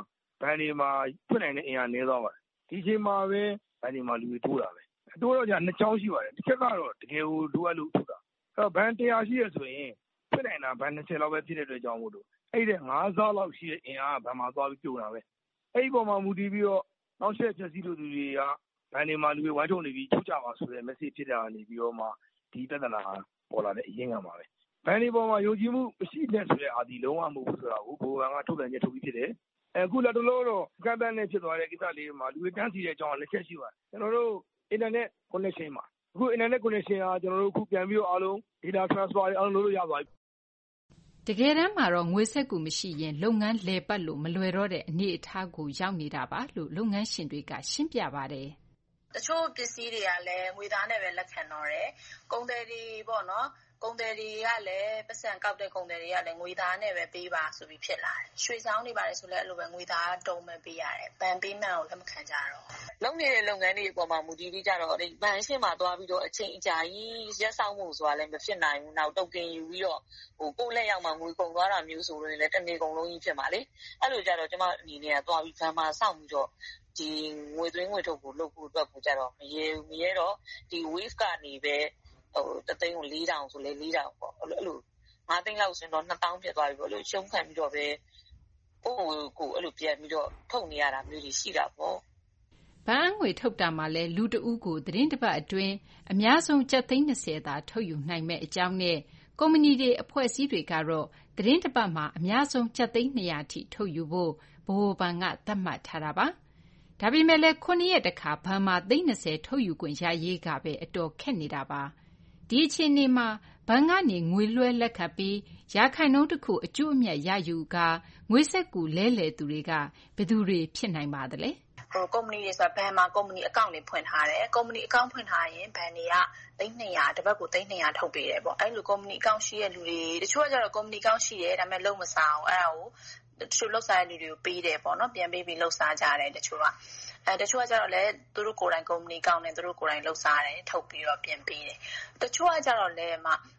ဘဏ်တွေမှာဖွင့်နိုင်တဲ့အင်အားနည်းသွားပါတယ်ဒီအချိန်မှာပဲဘဏ်တွေမှာလူတွေတိုးတာပဲတိုးတော့ကြာနှစ်ချောင်းရှိပါတယ်တစ်ချက်ကတော့တကယ်ကိုလိုအပ်လို့ထုတ်တာအဲ့တော့ဘဏ်100ရှိရဆိုရင်ဖွင့်နိုင်တာဘဏ်20လောက်ပဲဖြစ်တဲ့အတွက်ကြောင့်မို့လို့အဲ့ဒီ5စားလောက်ရှိတဲ့အင်အားဘဏ်မှာသွားပြီးပြုံတာပဲအဲ့ဒီပေါ်မှာမူတည်ပြီးတော့နောက်ဆက်ချက်စီးလို့သူတွေကဘဏ်တွေမှာလူတွေဝိုင်းထုံနေပြီးထုတ်ကြပါဆိုတဲ့ message ဖြစ်တာနေပြီးတော့မှဒီပြဿနာပေါ်လာတဲ့အရင်းခံပါပဲဘဏ်တွေပေါ်မှာယုံကြည်မှုမရှိတဲ့ဆိုတဲ့အာဒီလုံးဝမဟုတ်ဘူးဆိုတာကိုဘိုးဘဏ်ကထုတ်ပြန်ချက်ထုတ်ပြီးဖြစ်တယ်အခုလက်တလုံးတော့ကန့်တန်းနေဖြစ်သွားတဲ့ကိစ္စလေးမှာလူတွေတန်းစီတဲ့အကြောင်းလက်ချက်ရှိပါတယ်ကျွန်တော်တို့ internet connection မှာအခု internet connection ကကျွန်တော်တို့အခုပြန်ပြီးတော့အားလုံး data transfer အားလုံးလုပ်လို့ရသွားပြီတကယ်တမ်းမှာတော့ငွေစက်ကူမရှိရင်လုပ်ငန်းလည်ပတ်လို့မလွယ်တော့တဲ့အနေအထားကိုရောက်နေတာပါလို့လုပ်ငန်းရှင်တွေကရှင်းပြပါတယ်တချို့ပစ္စည်းတွေကလည်းငွေသားနဲ့ပဲလက်ခံတော့တယ်ကုန်တယ်တွေပေါ့နော်ကုန်တယ်တွေကလည်းပတ်စံကောက်တဲ့ကုန်တယ်တွေကလည်းငွေသားနဲ့ပဲပေးပါဆိုပြီးဖြစ်လာတယ်ရွှေဆောင်တွေပါတယ်ဆိုလည်းအဲ့လိုပဲငွေသားတုံးပဲပေးရတယ်ဘဏ်ပေးမှန်ကိုလက်မခံကြတော့လုပ်နေတဲ့လုပ်ငန်းတွေအပေါ်မှာမူတည်ပြီးကြတော့ဒီဘဏ်ရှင်းမှာသွားပြီးတော့အချိန်အကြာကြီးရက်ဆောင်မှုဆိုတာလည်းမဖြစ်နိုင်ဘူးနောက်တုတ်တင်ယူပြီးတော့ကိုယ့်လက်ရောက်မှာငွေကုန်သွားတာမျိုးဆိုလို့လည်းတစ်နေ့ကုန်လုံးကြီးဖြစ်မှာလေအဲ့လိုကြတော့ကျွန်မအနေနဲ့ကသွားပြီးဘဏ်မှာစောင့်ပြီးတော့ဒီငွေသွင်းငွေထုတ်ကိုလုပ်ဖို့အတွက်ကိုကြတော့မရဲတော့ဒီ wave ကနေပဲတသိန်းကို4000ဆိုလဲ4000ပေါ့အဲ့လို5သိန်းလောက်ဆိုတော့2000ဖြစ်သွားပြီပေါ့လို့ရှုံးခံပြီးတော့ပဲကိုအဲ့လိုပြန်ပြီးတော့ထုတ်နေရတာမျိုးတွေရှိတာပေါ့ဘဏ်ငွေထုတ်တာမှာလဲလူတဦးကိုသတင်းတစ်ပတ်အတွင်းအများဆုံးကျပ်သိန်း20သာထုတ်ယူနိုင်မဲ့အကြောင်းနဲ့ကုမ္ပဏီတွေအဖွဲ့အစည်းတွေကတော့သတင်းတစ်ပတ်မှာအများဆုံးကျပ်သိန်း200ထိထုတ်ယူဖို့ဗဟိုဘဏ်ကသတ်မှတ်ထားတာပါဒါပေမဲ့လည်း9ရက်တခါဘဏ်မှာသိန်း20ထုတ်ယူခွင့်ရရေးကပဲအတော်ခက်နေတာပါဒီအချိန်နေမှာဘဏ်ကနေငွေလွှဲလက်ခံပြီးရာခိုင်နှုန်းတစ်ခုအကျိုးအမြတ်ရယူကငွေစက်ကူလဲလှယ်သူတွေကဘယ်သူတွေဖြစ်နိုင်ပါသလဲကုမ္ပဏီတွေဆိုတာဘဏ်မှာကုမ္ပဏီအကောင့်တွေဖွင့်ထားတယ်ကုမ္ပဏီအကောင့်ဖွင့်ထားရင်ဘဏ်တွေကသိန်း200တစ်ပတ်ကိုသိန်း200ထုတ်ပေးတယ်ပေါ့အဲ့လိုကုမ္ပဏီအကောင့်ရှိတဲ့လူတွေတချို့ကကျတော့ကုမ္ပဏီအကောင့်ရှိတယ်ဒါပေမဲ့လုံးမစားအောင်အဲ့ဒါကိုတချို့လောက်စားတဲ့လူတွေကိုပေးတယ်ပေါ့နော်ပြန်ပေးပြီးလောက်စားကြတယ်တချို့ကတချို့ကကျတော့လည်းသူတို့ကိုယ်တိုင်ကုမ္ပဏီကောင်းနေသူတို့ကိုယ်တိုင်လှုပ်ရှားတယ်ထုတ်ပြီးတော့ပြင်ပေးတယ်တချို့ကကျတော့လည်း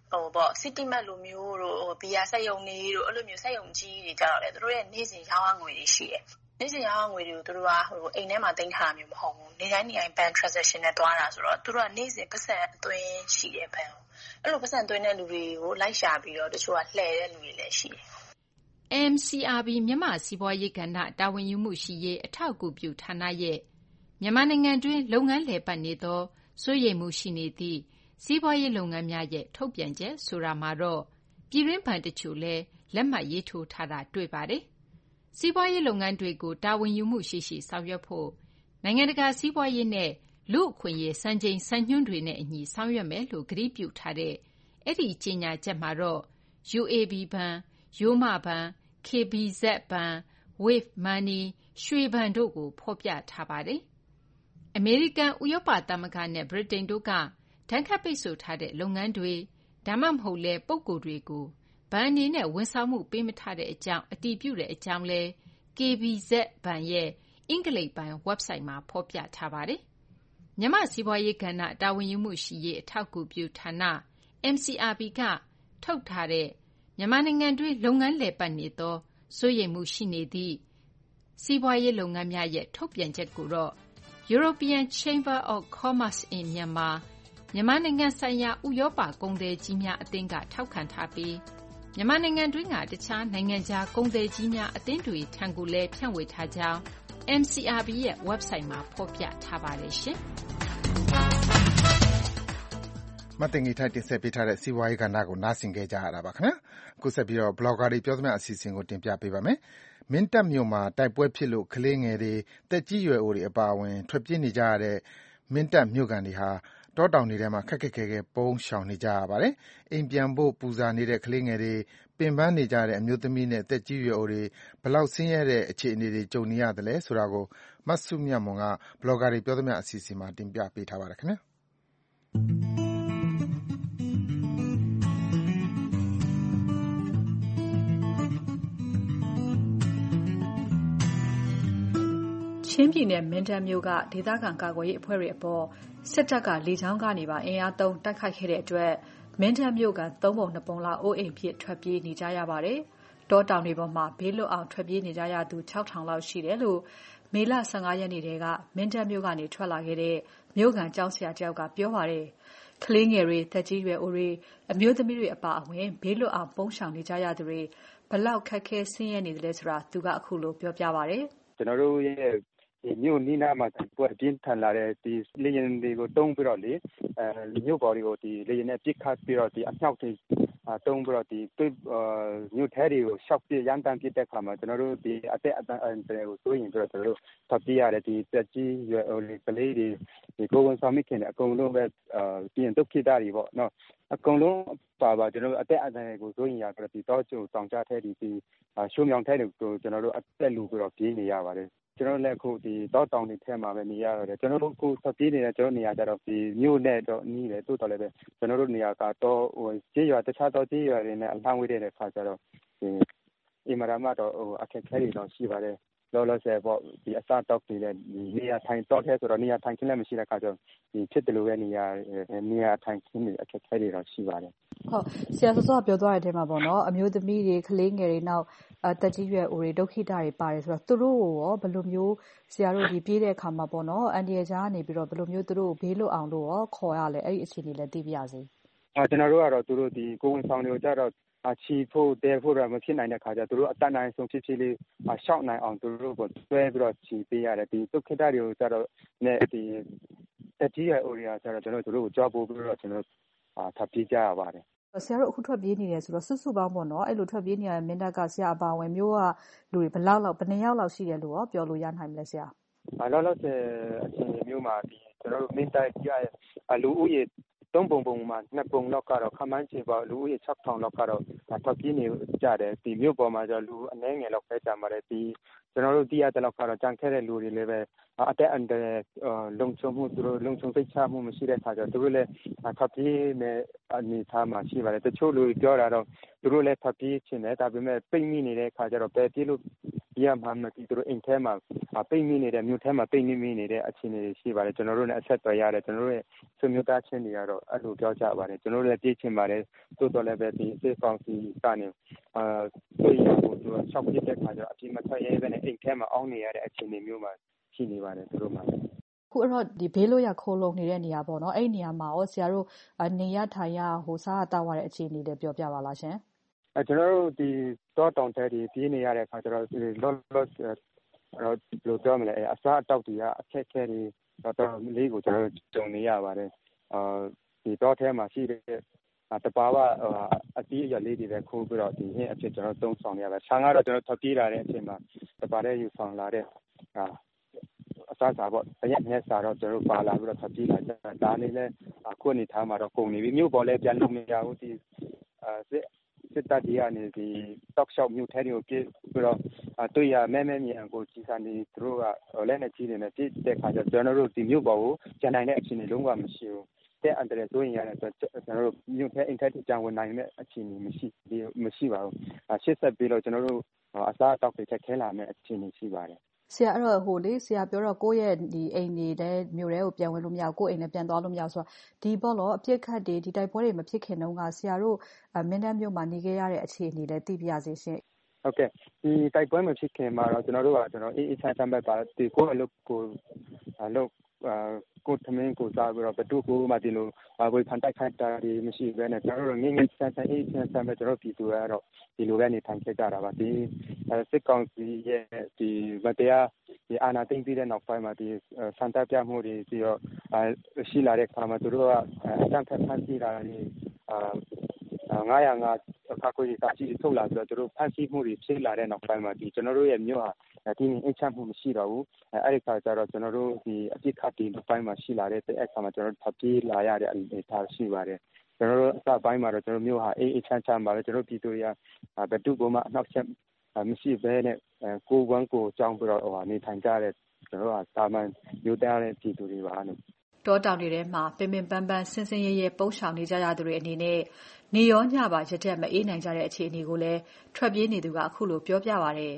City Mart လိုမျိုးတို့ဘီယာစက်ရုံတွေတို့အဲ့လိုမျိုးစက်ရုံကြီးတွေကျတော့လည်းသူတို့ရဲ့နေ့စဉ်ရောင်းရငွေတွေရှိတယ်နေ့စဉ်ရောင်းရငွေတွေကိုသူတို့ကအိမ်ထဲမှာတင်ထားတာမျိုးမဟုတ်ဘူးနေ့တိုင်းဘဏ် transaction နဲ့တွားတာဆိုတော့သူတို့ကနေ့စဉ်ပတ်စံအသွင်းရှိတယ်ဘဏ်အဲ့လိုပတ်စံသွင်းတဲ့လူတွေကိုလိုက်ရှာပြီးတော့တချို့ကလှည့်တဲ့လူတွေလည်းရှိတယ် MCRB မြန်မာစီးပွားရေးကဏ္ဍတာဝန်ယူမှုရှိရေးအထောက်အကူပြုဌာနရဲ့မြန်မာနိုင်ငံတွင်းလုပ်ငန်းလည်ပတ်နေသောစိုးရိမ်မှုရှိနေသည့်စီးပွားရေးလုပ်ငန်းများရဲ့ထုတ်ပြန်ချက်ဆိုတာမှာတော့ပြည်တွင်းဘဏ်တချို့လည်းလက်မှတ်ရေးထိုးထားတာတွေ့ပါတယ်။စီးပွားရေးလုပ်ငန်းတွေကိုတာဝန်ယူမှုရှိရှိဆောင်ရွက်ဖို့နိုင်ငံတကာစီးပွားရေးနဲ့လူ့အခွင့်အရေးစံချိန်စံညွှန်းတွေနဲ့အညီဆောင်ရွက်မယ်လို့ကတိပြုထားတဲ့အဲ့ဒီကြေညာချက်မှာတော့ UAB ဘဏ်ရိုးမဘဏ် KBZ ဘဏ် Wave Money ရွှေဘဏ်တို့ကိုဖော်ပြထားပါတယ်။အမေရိကန်ဥရောပသမဂ္ဂနဲ့ဗြိတိန်တို့ကဒဏ်ခတ်ပိတ်ဆို့ထားတဲ့လုပ်ငန်းတွေဒါမှမဟုတ်လဲပုဂ္ဂိုလ်တွေကိုဘဏ်အနေနဲ့ဝန်ဆောင်မှုပေးမထားတဲ့အကြောင်းအတည်ပြုတဲ့အကြောင်းလဲ KBZ ဘဏ်ရဲ့အင်္ဂလိပ်ပိုင်း website မှာဖော်ပြထားပါတယ်။မြန်မာစီးပွားရေးကဏ္ဍတာဝန်ယူမှုရှိရေးအထောက်အကူပြုဌာန MCRB ကထုတ်ထားတဲ့မြန်မာနိုင်ငံတွင်းလုပ်ငန်းလည်ပတ်နေသောစိုးရိမ်မှုရှိနေသည့်စီးပွားရေးလုပ်ငန်းများရဲ့ထုတ်ပြန်ချက်ကိုတော့ European Chamber of Commerce in Myanmar မြန်မာနိုင်ငံဆိုင်ရာဥရောပကုန်သည်ကြီးများအသင်းကထောက်ခံထားပြီးမြန်မာနိုင်ငံတွင်းကတခြားနိုင်ငံခြားကုန်သည်ကြီးများအသင်းတွေထံကိုလည်းဖြန့်ဝေထားကြောင်း MCRB ရဲ့ website မှာဖော်ပြထားပါတယ်ရှင်။မတင်ငီထိုက်တင်ဆက်ပေးထားတဲ့စီးပွားရေးကဏ္ဍကိုနားဆင်ခဲ့ကြရတာပါခင်ဗျာအခုဆက်ပြီးတော့ blogger တွေပြောသမျှအစီအစဉ်ကိုတင်ပြပေးပါမယ်မင်းတပ်မြို့မှာတိုက်ပွဲဖြစ်လို့ကလေးငယ်တွေတက်ကြီးရွယ်အိုတွေအပါအဝင်ထွက်ပြေးနေကြရတဲ့မင်းတပ်မြို့ကန်တွေဟာတောတောင်တွေထဲမှာခက်ခက်ခဲခဲပုန်းရှောင်နေကြရပါတယ်အိမ်ပြန်ဖို့ပူဇာနေတဲ့ကလေးငယ်တွေပင်ပန်းနေကြတဲ့အမျိုးသမီးနဲ့တက်ကြီးရွယ်အိုတွေဘလောက်ဆင်းရဲတဲ့အခြေအနေတွေကြုံနေရတယ်လဲဆိုတာကိုမတ်စုမြတ်မွန်က blogger တွေပြောသမျှအစီအစဉ်မှာတင်ပြပေးထားပါတယ်ခင်ဗျာချင်းပြည်နယ်မင်းတပ်မြို့ကဒေသခံကာကွယ်ရေးအဖွဲ့တွေအပေါ်စစ်တပ်ကလေကြောင်းကနေပါအင်အားသုံးတိုက်ခိုက်ခဲ့တဲ့အတွက်မင်းတပ်မြို့က3ပုံ2ပုံလောက်အိုးအိမ်ဖြစ်ထွက်ပြေးနေကြရပါတယ်။တောတောင်တွေပေါ်မှာဘေးလွတ်အောင်ထွက်ပြေးနေကြရသူ 6,000 လောက်ရှိတယ်လို့မေလ 15 ရက်နေ့ထဲကမင်းတပ်မြို့ကနေထွက်လာခဲ့တဲ့မြို့ခံကျောင်းဆရာတယောက်ကပြောပါတယ်။ကလေးငယ်တွေ၊သက်ကြီးရွယ်အိုတွေ၊အမျိုးသမီးတွေအပါအဝင်ဘေးလွတ်အောင်ပုန်းရှောင်နေကြရသူတွေဘယ်လောက်ခက်ခဲဆင်းရဲနေသလဲဆိုတာသူကအခုလိုပြောပြပါတယ်။ကျွန်တော်တို့ရဲ့မြို့နီးနားမှာပွဲပြင်းထန်လာတဲ့ဒီလေယာဉ်တွေကိုတုံးပြီးတော့လေမြို့ပေါ်တွေကိုဒီလေယာဉ်နဲ့ပစ်ခတ်ပြီးတော့ဒီအမြောက်တွေတုံးပြီးတော့ဒီမြို့ထဲတွေကိုရှောက်ပြရန်တမ်းပြတဲ့ခါမှာကျွန်တော်တို့ဒီအသက်အန္တရာယ်ကိုစိုးရင်ပြီးတော့ကျွန်တော်တို့ဖတ်ပြရတယ်ဒီတက်ကြီးရွယ်အိုကလေးတွေဒီကိုဝန်ဆောင်မိခင်တွေအကုန်လုံးပဲပြင်ဒုက္ခိတတွေပေါ့နော်အကုန်လုံးပါကျွန်တော်တို့အသက်အန္တရာယ်ကိုစိုးရင်ရပြီးတော့ဒီတော့ကျုံတောင်ကြထဲဒီရှုံမြောင်ထဲတွေကိုကျွန်တော်တို့အသက်လူပြီးတော့ပြေးနေရပါတယ်ကျွန်တော်လည်းအခုဒီတောတောင်တွေထဲမှာပဲနေရတယ်ကျွန်တော်တို့အခုဆက်ပြေးနေတဲ့ကျွန်တော်နေရာကြတော့ဒီမြို့နဲ့တော့နီးတယ်တိုးတော်လည်းပဲကျွန်တော်တို့နေရာကတော့ကြေးရွာတခြားတော့ကြေးရွာတွေနဲ့အလှမ်းဝေးတဲ့ခါကျတော့ဒီအင်မရာမတော့အခက်အခဲတွေတော့ရှိပါတယ်လောလောဆယ်ပေါ့ဒီအစားတောက်တွေလည်းဒီနေရာထိုင်တော့ထဲဆိုတော့နေရာထိုင်ခင်းလည်းမရှိတဲ့ခါကျတော့ဒီဖြစ်တယ်လို့ပဲနေရာထိုင်ခင်းတွေအခက်အခဲတွေတော့ရှိပါတယ်ဟုတ်ဆရာစောစောပြောသွားတဲ့အထဲမှာပေါ့နော်အမျိုးသမီးတွေကလေးငယ်တွေနောက်တက်ကြီးရွယ်အိုတွေဒုက္ခိတတွေပါတယ်ဆိုတော့သူတို့ရောဘယ်လိုမျိုးဆရာတို့ဒီပြေးတဲ့အခါမှာပေါ့နော်အန်ဒီယာကြားကနေပြီးတော့ဘယ်လိုမျိုးသူတို့ဘေးလွတ်အောင်လို့ရောခေါ်ရလဲအဲ့ဒီအခြေအနေလည်းသိပြရစေကျွန်တော်တို့ကတော့သူတို့ဒီကိုဝန်ဆောင်တွေကိုကြတော့ချီဖို့တဲဖို့တော့မဖြစ်နိုင်တဲ့ခါကျသူတို့အတန်းနိုင်ဆုံးဖြစ်ဖြစ်လေးရှောက်နိုင်အောင်သူတို့ကိုတွဲပြီးတော့ချီပေးရတယ်ဒီဒုက္ခိတတွေကိုကြတော့နဲ့ဒီတက်ကြီးရွယ်အိုတွေကကြတော့ကျွန်တော်တို့ကိုကြောက်ဖို့ပြီးတော့ကျွန်တော်ထပ်ပြေးကြရပါတယ်ဆရာတို့အခုထွက်ပြေးနေတယ်ဆိုတော့စုစုပေါင်းပေါ့နော်အဲ့လိုထွက်ပြေးနေရတဲ့မင်းတပ်ကဆရာအပါဝင်မျိုးကလူတွေဘယ်နှစ်ယောက်လောက်ရှိတယ်လို့ရောပြောလို့ရနိုင်မလဲဆရာလောလောဆယ်အခြေအနေမျိုးမှာဒီကျွန်တော်တို့မင်းတပ်ရဲ့လူဦးရေ3ပုံမှာ2ပုံလောက်ကတော့ခမန်းချေပါလူဦးရေ 6,000 လောက်ကတော့ထွက်ပြေးနေကြတယ်ဒီမြို့ပေါ်မှာကျလူအနည်းငယ်လောက်ပဲကြာပါတယ်ဒီကျွန်တော်တို့သိရတဲ့လောက်ကတော့ကြံခဲ့တဲ့လူတွေလည်းပဲအတက်အန်တဲ့လုံခြုံမှုသူတို့လုံခြုံစိတ်ချမှုမရှိတဲ့ခါကျသူတို့လည်းထွက်ပြေးနေအနေထားမှာရှိပါတယ်တချို့လူပြောတာတော့သူတို့လည်းထွက်ပြေးချင်တယ်ဒါပေမဲ့ပိတ်မိနေတဲ့ခါကျတော့ပဲပြေးလို့ရမှာမသိသူတို့အိမ်ထဲမှာပိတ်မိနေတဲ့မြို့ထဲမှာပိတ်မိနေတဲ့အခြေအနေရှိပါတယ်ကျွန်တော်တို့လည်းအဆက်သွယ်ရတယ်ကျွန်တော်တို့ရဲ့ဆွေမျိုးသားချင်းတွေကတော့အဲ့လိုပြောကြပါတယ်ကျွန်တော်တို့လည်းပြေးချင်ပါတယ်တိုးတော်လည်းပဲဒီစေဖောင်စီကနေတွေ့ရဖို့သူကရှောက်ပြတဲ့ခါကျတော့အပြင်မှာထွက်ရဲပဲနဲ့အိမ်ထဲမှာအောင်းနေရတဲ့အခြေအနေမျိုးမှာရှိနေပါတယ်သူတို့မှာခုအဲ့တော့ဒီဘေးလို့ရခိုးလုံနေတဲ့နေရာပေါ့နော်အဲ့ဒီနေရာမှာရောဆရာတို့နေရထိုင်ရစားရတောက်ရတဲ့အခြေအနေတွေပြောပြပါလားရှင်ကျွန်တော်တို့ဒီတောတောင်ထဲဒီပြေးနေရတဲ့အခါကျတော့လောလောဆယ်လို့ပြောမလဲအစားအတောက်တွေကအခက်အခဲတွေတော့လေးကိုကျွန်တော်တို့ကြုံနေရပါတယ်ဒီတောထဲမှာရှိတဲ့တပါဝအတီးအရလေးတွေပဲခိုးပြီးတော့ဒီဟင်းအဖြစ်ကျွန်တော်သုံးဆောင်ရပါတယ်ဆန်ကတော့ကျွန်တော်ထွက်ပြေးလာတဲ့အချိန်မှာတပါတဲ့ယူဆောင်လာတဲ့အစားစားပေါ့တရက်နဲ့စားတော့ကျွန်တော်ပါလာပြီးတော့ထွက်ပြေးလာကြဒါလေးလဲခုအနေထားမှာတော့ကုန်နေပြီမြို့ပေါ်လဲပြန်လို့မရဘူးဒီစစ်တပ်တွေကနေဒီတောက်လျှောက်မြို့ထဲတွေကိုပြေးပြီးတော့တွေ့ရမဲမြန်ကိုကြီးစားနေသူတို့ကလက်နဲ့ကြီးနေတယ်ပြည့်တဲ့ခါကျကျွန်တော်တို့ဒီမြို့ပေါ်ကိုကျန်နိုင်တဲ့အခြေအနေလုံးဝမရှိဘူးတဲ့အန်တရယ်ဆိုရင်ရတယ်ကျွန်တော်တို့မြို့ထဲအင်တာနက်ကြောင်ဝင်နိုင်တဲ့အခြေအနေမရှိပါဘူးရှစ်ဆက်ပြီးတော့ကျွန်တော်တို့အစားအသောက်တွေချက်ခဲလာမယ့်အခြေအနေရှိပါတယ်ဆရာအဲ့တော့ဆရာပြောတော့ကိုယ့်ရဲ့ဒီအိမ်တွေလည်းမြို့ထဲကိုပြန်ဝင်လို့မရဘူးကိုယ့်အိမ်လည်းပြန်သွားလို့မရဘူးဆိုတော့ဒီပေါ့လို့အပြစ်ခတ်တွေဒီတိုက်ပွဲတွေမဖြစ်ခင်တုန်းကဆရာတို့မင်းတပ်မြို့မှာနေခဲ့ရတဲ့အခြေအနေလည်းသိပြရစေရှင်ဟုတ်ကဲ့ဒီတိုက်ပွဲမဖြစ်ခင်မှာတော့ကျွန်တော်တို့အေးချမ်းပဲပါဒီကိုအလုပ်ကိုသမင်းကိုစားပြီးတော့ဘတူကိုမှဒီလိုဝေဖန်တိုက်ခိုက်တာတွေမရှိဘဲနဲ့ကျွန်တော်တို့ငင်းဆန်းအေးချမ်းပဲကျွန်တော်ပြည်သူကတော့ဒီလိုပဲနေထိုင်ခဲ့ကြတာပါဒီစစ်ကောင်စီရဲ့ဒီဗတရားဒီအာဏာသိမ်းပြီးတဲ့နောက်ပိုင်းမှာဒီစံတပ်ပြမှုတွေပြီးတော့ရှိလာတဲ့အခါမှာသူတို့ကအတန်းဖက်ဖန်စီတာတွေ905အခါကိုစာကြည့်ထုတ်လာပြီးတော့သူတို့ဖန်စီမှုတွေဖြစ်လာတဲ့နောက်ပိုင်းမှာဒီကျွန်တော်တို့ရဲ့မြို့ဟာဒီအိမ်ချမှုမရှိတော့ဘူးအဲ့ဒီခါကျတော့ကျွန်တော်တို့ဒီအပြစ်ခတ်တီနောက်ပိုင်းမှာရှိလာတဲ့အဲ့ခါမှာကျွန်တော်တို့ဖပ်ပြေးလာရတဲ့အနေအထားရှိပါတယ်ကျွန်တော်တို့အစပိုင်းမှာတော့ကျွန်တော်မြို့ဟာအေးချမ်းပါပဲကျွန်တော်ပြည်သူတွေကဘယ်သူ့မှအနောက်ချက်မရှိဘဲနဲ့ကိုယ်ဝန်းကိုကြောင်းပြီးတော့နေထိုင်ကြတဲ့ကျွန်တော်တို့ကသာမန်မြို့သားတဲ့ပြည်သူတွေပါလို့တောတောင်တွေထဲမှာပင်ပန်းပန်းဆင်းဆင်းရဲရဲပုန်းရှောင်နေကြရသူတွေအနေနဲ့နေရောညပါရတဲ့မအေးနိုင်ကြတဲ့အခြေအနေကိုလည်းထွက်ပြေးနေသူကအခုလိုပြောပြပါတယ်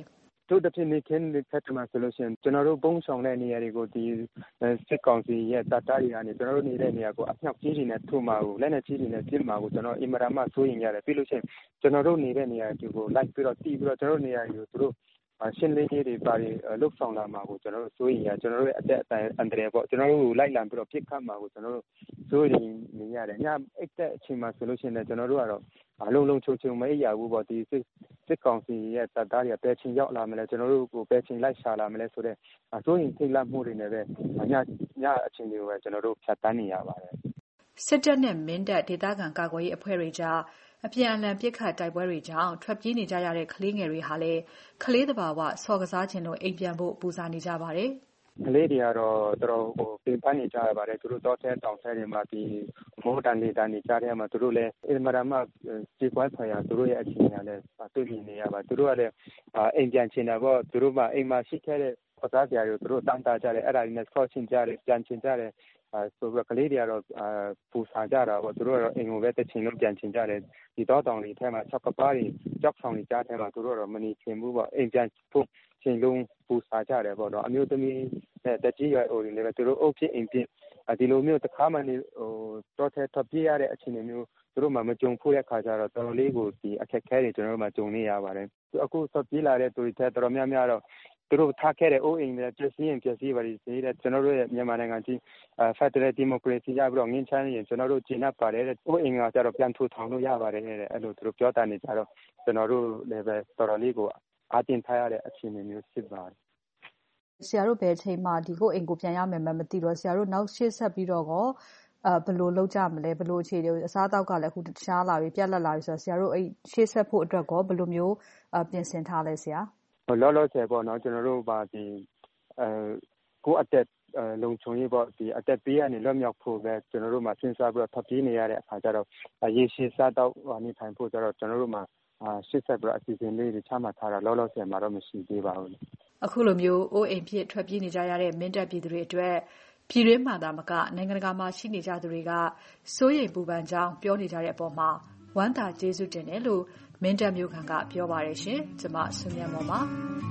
တို့တစ်ဖြစ်နေခင်းနေဖက်ထမှာဆိုလို့ရှိရင်ကျွန်တော်တို့ပုံဆောင်တဲ့နေရာတွေကိုဒီစစ်ကောင်စီရဲ့တပ်သားတွေကနေကျွန်တော်တို့နေတဲ့နေရာကိုအမြောက်ကြီးတွေနဲ့ထုမှာကိုလက်နက်ကြီးတွေနဲ့ပစ်မှာကိုကျွန်တော်အင်မတန်မှစိုးရင်ရတယ်ပြီးလို့ရှိရင်ကျွန်တော်တို့နေတဲ့နေရာတွေကိုလိုက်ပြီးတော့တီးပြီးတော့ကျွန်တော်တို့နေရာတွေကိုသူတို့ရှင်းလင်းရေးတွေပါလှုပ်ဆောင်လာမှာကိုကျွန်တော်တို့စိုးရင်ရကျွန်တော်တို့ရဲ့အသက်အန္တရာယ်ပေါ့ကျွန်တော်တို့လိုက်လံပြီးတော့ပြစ်ခတ်မှာကိုကျွန်တော်တို့စိုးရင်နေရတယ်ညအိတ်တဲ့အချိန်မှာဆိုလို့ရှိရင်ကျွန်တော်တို့ကတော့အလုံးလုံးချုံမအိပ်ရဘူးပေါ့ဒီစစ်ကောင်စီရဲ့တပ်သားတွေကပဲချင်းရောက်လာမလဲကျွန်တော်တို့ကိုပဲချင်းလိုက်ရှာလာမလဲဆိုတော့စိုးရင်ထိတ်လန့်မှုတွေနဲ့ပဲညအချိန်တွေကိုပဲကျွန်တော်တို့ဖြတ်တန်းနေရပါတယ်စစ်တပ်နဲ့မင်းတပ်ဒေသခံကာကွယ်ရေးအဖွဲ့တွေကြားအပြန်အလှန်ပစ်ခတ်တိုက်ပွဲတွေကြောင့်ထွက်ပြေးနေကြရတဲ့ကလေးငယ်တွေဟာလည်းကလေးသဘာဝဆော်ကစားခြင်းလို့အိမ်ပြန်ဖို့ပူဇော်နေကြပါတယ်ကလေးတွေကတော့တော်တော်ပြင်ပနေကြရပါတယ်သူတို့တော့တဲ့တောင်ဆဲတွေမှာဒီမိုးတန်လေးတန်နေကြတဲ့မှာသူတို့လည်းအင်မတန်မှကြေကွဲဖွယ်ရသူတို့ရဲ့အခြေအနေလည်းတွေ့မြင်နေရပါသူတို့ကလည်းအိမ်ပြန်ချင်တာပေါ့သူတို့ကအိမ်မှာရှိခဲ့တဲ့ပစားကြတွေသူတို့တန်းတာကြတယ်အဲ့ဒါတွေနဲ့ဆော့ချင်ကြတယ်ပြန်ချင်ကြတယ်ဆိုတော့ကလေးတွေကတော့ပူစာကြတာပေါ့သူတို့ကတော့အိမ်ကိုပဲတစ်ချိန်လုံးပြန်ချင်ကြတယ်ဒီတော့တောင်တွေထဲမှာ၆ကပါးတွေကြောက်ဆောင်နေကြတဲ့မှာသူတို့ကတော့မနေချင်ဘူးပေါ့အိမ်ပြန်ဖို့ချိန်လုံးပူစာကြတယ်ပေါ့နော်အမျိုးသမီးနဲ့တကြီးရွယ်အိုတွေလည်းသူတို့အုပ်ဖြစ်အိမ်ဖြစ်ဒီလိုမျိုးတစ်ခါမှနေတော့ထဲထပ်ပြရတဲ့အခြေအနေမျိုးသူတို့မှမကြုံဖို့တဲ့ခါကျတော့တော်တော်လေးကိုဒီအခက်အခဲတွေကျွန်တော်တို့မှကြုံနေရပါတယ်အခုဆက်ပြေးလာတဲ့သူတွေထဲတော်တော်များများတော့သူတို့ထားခဲ့တဲ့အိုးအိမ်တွေပြည့်စည်ရင်ပြည့်စည်ပါလိမ့်စေတဲ့ကျွန်တော်တို့ရဲ့မြန်မာနိုင်ငံကြီးဖက်ဒရယ်ဒီမိုကရေစီရပြီးတော့ငင်းချမ်းရင်ကျွန်တော်တို့ကျင့်납ပါတယ်တဲ့အိုးအိမ်ကကျတော့ပြန်ထူထောင်လို့ရပါတယ်တဲ့အဲ့လိုသူတို့ပြောတာနေကြတော့ကျွန်တော်တို့လည်းပဲတော်တော်လေးကိုအားတင်ထားရတဲ့အခြေအနေမျိုးဖြစ်ပါတယ်ဆရာတို့ဘယ်အချိန်မှဒီကိုအိမ်ကိုပြန်ရမယ်မသိတော့ဆရာတို့နောက်ရှေ့ဆက်ပြီးတော့ကောဘယ်လိုလုပ်ကြမလဲဘယ်လိုအခြေအနေအစားအသောက်ကလည်းအခုတခြားလာပြီပြက်လက်လာပြီဆိုတော့ဆရာတို့အဲ့ရှေ့ဆက်ဖို့အတွက်ကောဘယ်လိုမျိုးပြင်ဆင်ထားလဲဆရာလောလောဆယ်ပေါ့နော်ကျွန်တော်တို့ပါဒီကိုအသက်လုံခြုံရေးပေါ့ဒီအသက်ပေးရနေလွတ်မြောက်ဖို့ပဲကျွန်တော်တို့မှာစဉ်းစားပြီးတော့ဖပ်ပြေးနေရတဲ့အခါကျတော့ရေရှည်စားတော့နေထိုင်ဖို့ကျတော့ကျွန်တော်တို့မှာရှေ့ဆက်ပြီးတော့အစီအစဉ်လေးတွေချမှတ်ထားတာလောလောဆယ်မှာတော့မရှိသေးပါဘူးအခုလိုမျိုးအိုးအိမ်ဖြစ်ထွက်ပြေးနေကြရတဲ့မင်းတပ်ပြည်သူတွေအတွက်ပြည်တွင်းမှာသာမကနိုင်ငံတကာမှာရှိနေကြသူတွေကစိုးရိမ်ပူပန်ကြောင်းပြောနေကြတဲ့အပေါ်မှာဝမ်းသာကျေးဇူးတင်တယ်လို့မင်းတပ်မျိုးခံကပြောပါတယ်ရှင်ကျွန်မဆွေမြတ်မော်ပါ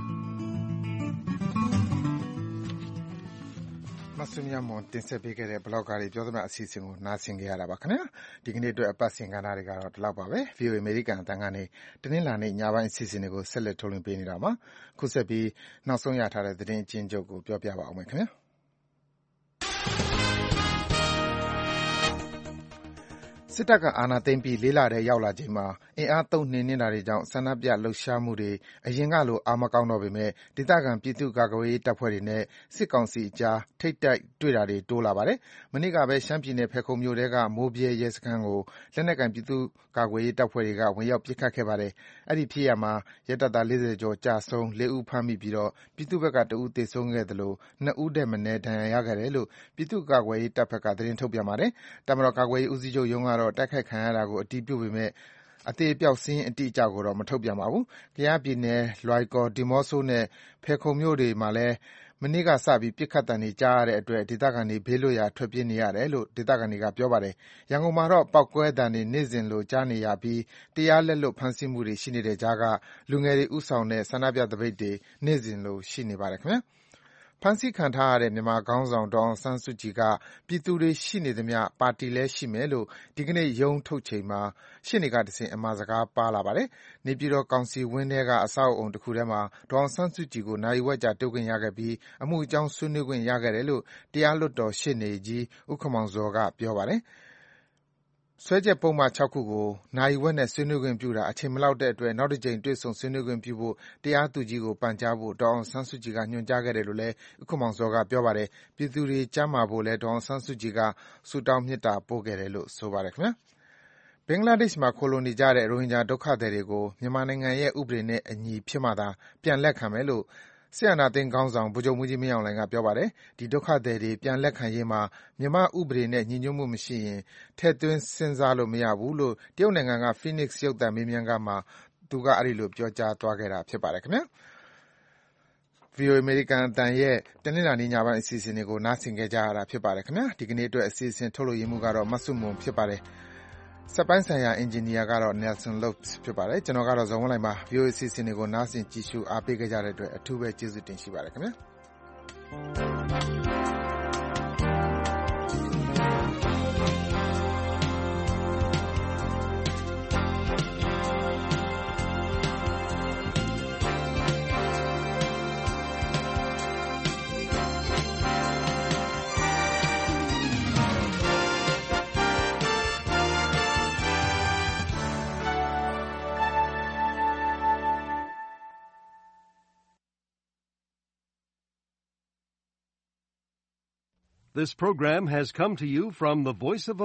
မဆွေမြတ်မော်တင်ဆက်ပေးခဲ့တဲ့ဘလော့ဂါတွေပြောသမျှအစီအစဉ်ကိုနားဆင်ကြရတာပါခင်ဗျာဒီကနေ့အတွက်အပတ်စဉ်ကဏ္ဍတွေကတော့ဒီလောက်ပါပဲ VOA American အတန်းကနေတနင်္လာနေ့ညပိုင်းအစီအစဉ်တွေကိုဆက်လက်ထုတ်လွှင့်ပေးနေတာပါခုဆက်ပြီးနောက်ဆုံးရထားတဲ့သတင်းအကျဉ်းချုပ်ကိုပြောပြပါအောင်မယ်ခင်ဗျာစစ်တပ်ကအာဏာသိမ်းပြီး၄လထဲရောက်လာချိန်မှာအင်အားသုံးနှိမ်နင်းတာတွေကြောင့်ဆန္ဒပြလှုပ်ရှားမှုတွေအရင်ကလိုအားမကောင်းတော့ပေမဲ့ဒေသခံပြည်သူ့ကာကွယ်ရေးတပ်ဖွဲ့တွေနဲ့စစ်ကောင်စီအကြားထိပ်တိုက်တွေ့တာတွေတိုးလာပါတယ်။မနေ့ကပဲရှမ်းပြည်နယ်ဖယ်ခုံမြို့ထဲကမိုးဗြဲရဲစခန်းကိုလက်နက်ကိုင်ပြည်သူ့ကာကွယ်ရေးတပ်ဖွဲ့တွေကဝင်ရောက်ပစ်ခတ်ခဲ့ပါတယ်။အဲဒီဖြစ်ရပ်မှာရဲတပ်သား40ကျော်ကျဆုံး၊4ဦးဖမ်းမိပြီးပြည်သူ့ဘက်က1ဦးသေဆုံးခဲ့သလို2ဦးထက်မနည်းဒဏ်ရာရခဲ့တယ်လို့ပြည်သူ့ကာကွယ်ရေးတပ်ဘက်ကသတင်းထုတ်ပြန်ပါတယ်။တပ်မတော်ကာကွယ်ရေးဦးစီးချုပ်ရုံးကတော့တိုက်ခိုက်ခံရတာကိုအတည်ပြုပေမဲ့အသေအပျောက်စာရင်းအတိအကျကိုတော့မထုတ်ပြန်ပါဘူး။ကယားပြည်နယ်လွိုင်ကော်၊ဒီးမော့ဆိုနဲ့ဖယ်ခုံမြို့တွေမှာလည်းမနေ့ကစပြီးပစ်ခတ်သံတွေကြားရတဲ့အတွက်ဒေသခံတွေဘေးလွတ်ရာထွက်ပြေးနေရတယ်လို့ဒေသခံတွေကပြောပါတယ်။ရန်ကုန်မှာတော့ပေါက်ကွဲသံတွေနေ့စဉ်လိုကြားနေရပြီးတရားလက်လွတ်ဖမ်းဆီးမှုတွေရှိနေတဲ့ကြားကလူငယ်တွေဦးဆောင်တဲ့ဆန္ဒပြသပိတ်တွေနေ့စဉ်လိုရှိနေပါတယ်ခင်ဗျာ။ဖမ်းဆီးခံထားရတဲ့မြန်မာခေါင်းဆောင်ဒေါ်အောင်ဆန်းစုကြည်ကပြည်သူတွေရှိနေသမျှပါတီလည်းရှိမယ်လို့ဒီကနေ့ရုံးထုတ်ချိန်မှာရှေ့နေကတဆင့်အမှာစကားပါးလာပါတယ်။နေပြည်တော်ကောင်စီဝင်းထဲကအဆောက်အအုံတစ်ခုထဲမှာဒေါ်အောင်ဆန်းစုကြည်ကိုနာရီဝက်ကြာတွေ့ခွင့်ရခဲ့ပြီးအမှုအကြောင်းဆွေးနွေးခွင့်ရခဲ့တယ်လို့တရားလွှတ်တော်ရှေ့နေကြီးဦးခင်မောင်ဇော်ကပြောပါတယ်။စွဲချက်ပုဒ်မ6ခုကိုနာရီဝက်နဲ့ဆွေးနွေးခွင့်ပြုတာအချိန်မလောက်တဲ့အတွက်နောက်တစ်ကြိမ်တွေ့ဆုံဆွေးနွေးခွင့်ပြုဖို့တရားသူကြီးကိုပန်ကြားဖို့ဒေါ်အောင်ဆန်းစုကြည်ကညွှန်ကြားခဲ့တယ်လို့လည်းဦးခင်မောင်ဇော်ကပြောပါတယ်။ပြည်သူတွေကျန်းမာဖို့လည်းဒေါ်အောင်ဆန်းစုကြည်ကဆုတောင်းမေတ္တာပို့ခဲ့တယ်လို့ဆိုပါတယ်ခင်ဗျာ။ဘင်္ဂလားဒေ့ရှ်မှာခိုလှုံနေကြတဲ့ရိုဟင်ဂျာဒုက္ခသည်တွေကိုမြန်မာနိုင်ငံရဲ့ဥပဒေနဲ့အညီဖြစ်မှသာပြန်လက်ခံမယ်လို့စစ်အာဏာသိမ်းခေါင်းဆောင်ဗိုလ်ချုပ်မှူးကြီးမင်းအောင်လှိုင်ကပြောပါတယ်။ဒီဒုက္ခသည်တွေပြန်လက်ခံရေးမှာမြန်မာ့ဥပဒေနဲ့ညီညွတ်မှုမရှိရင်ထည့်သွင်းစဉ်းစားလို့မရဘူးလို့တရုတ်နိုင်ငံက Phoenix ရုပ်သံမေးမြန်းခန်းမှာသူကအဲဒီလိုပြောကြားသွားခဲ့တာဖြစ်ပါတယ်ခင်ဗျာ။ VOA American အသံရဲ့တနင်္လာနေ့ညပိုင်းအစီအစဉ်တွေကိုနားဆင်ကြရတာဖြစ်ပါတယ်ခင်ဗျာ။ဒီကနေ့အတွက်အစီအစဉ်ထုတ်လုပ်ရေးမှူးကတော့မဆုမွန်ဖြစ်ပါတယ်။စက်ပိုင်းဆိုင်ရာအင်ဂျင်နီယာကတော့ Nelson Lopes ဖြစ်ပါတယ်ကျွန်တော်ကတော့ဇော်ဝင်းလိုက်ပါ VOA စီစဉ်တွေကိုနားဆင်ကြည့်ရှုအားပေးကြတဲ့အတွက်အထူးပဲကျေးဇူးတင်ရှိပါတယ်ခင်ဗျာ This program has come to you from the Voice of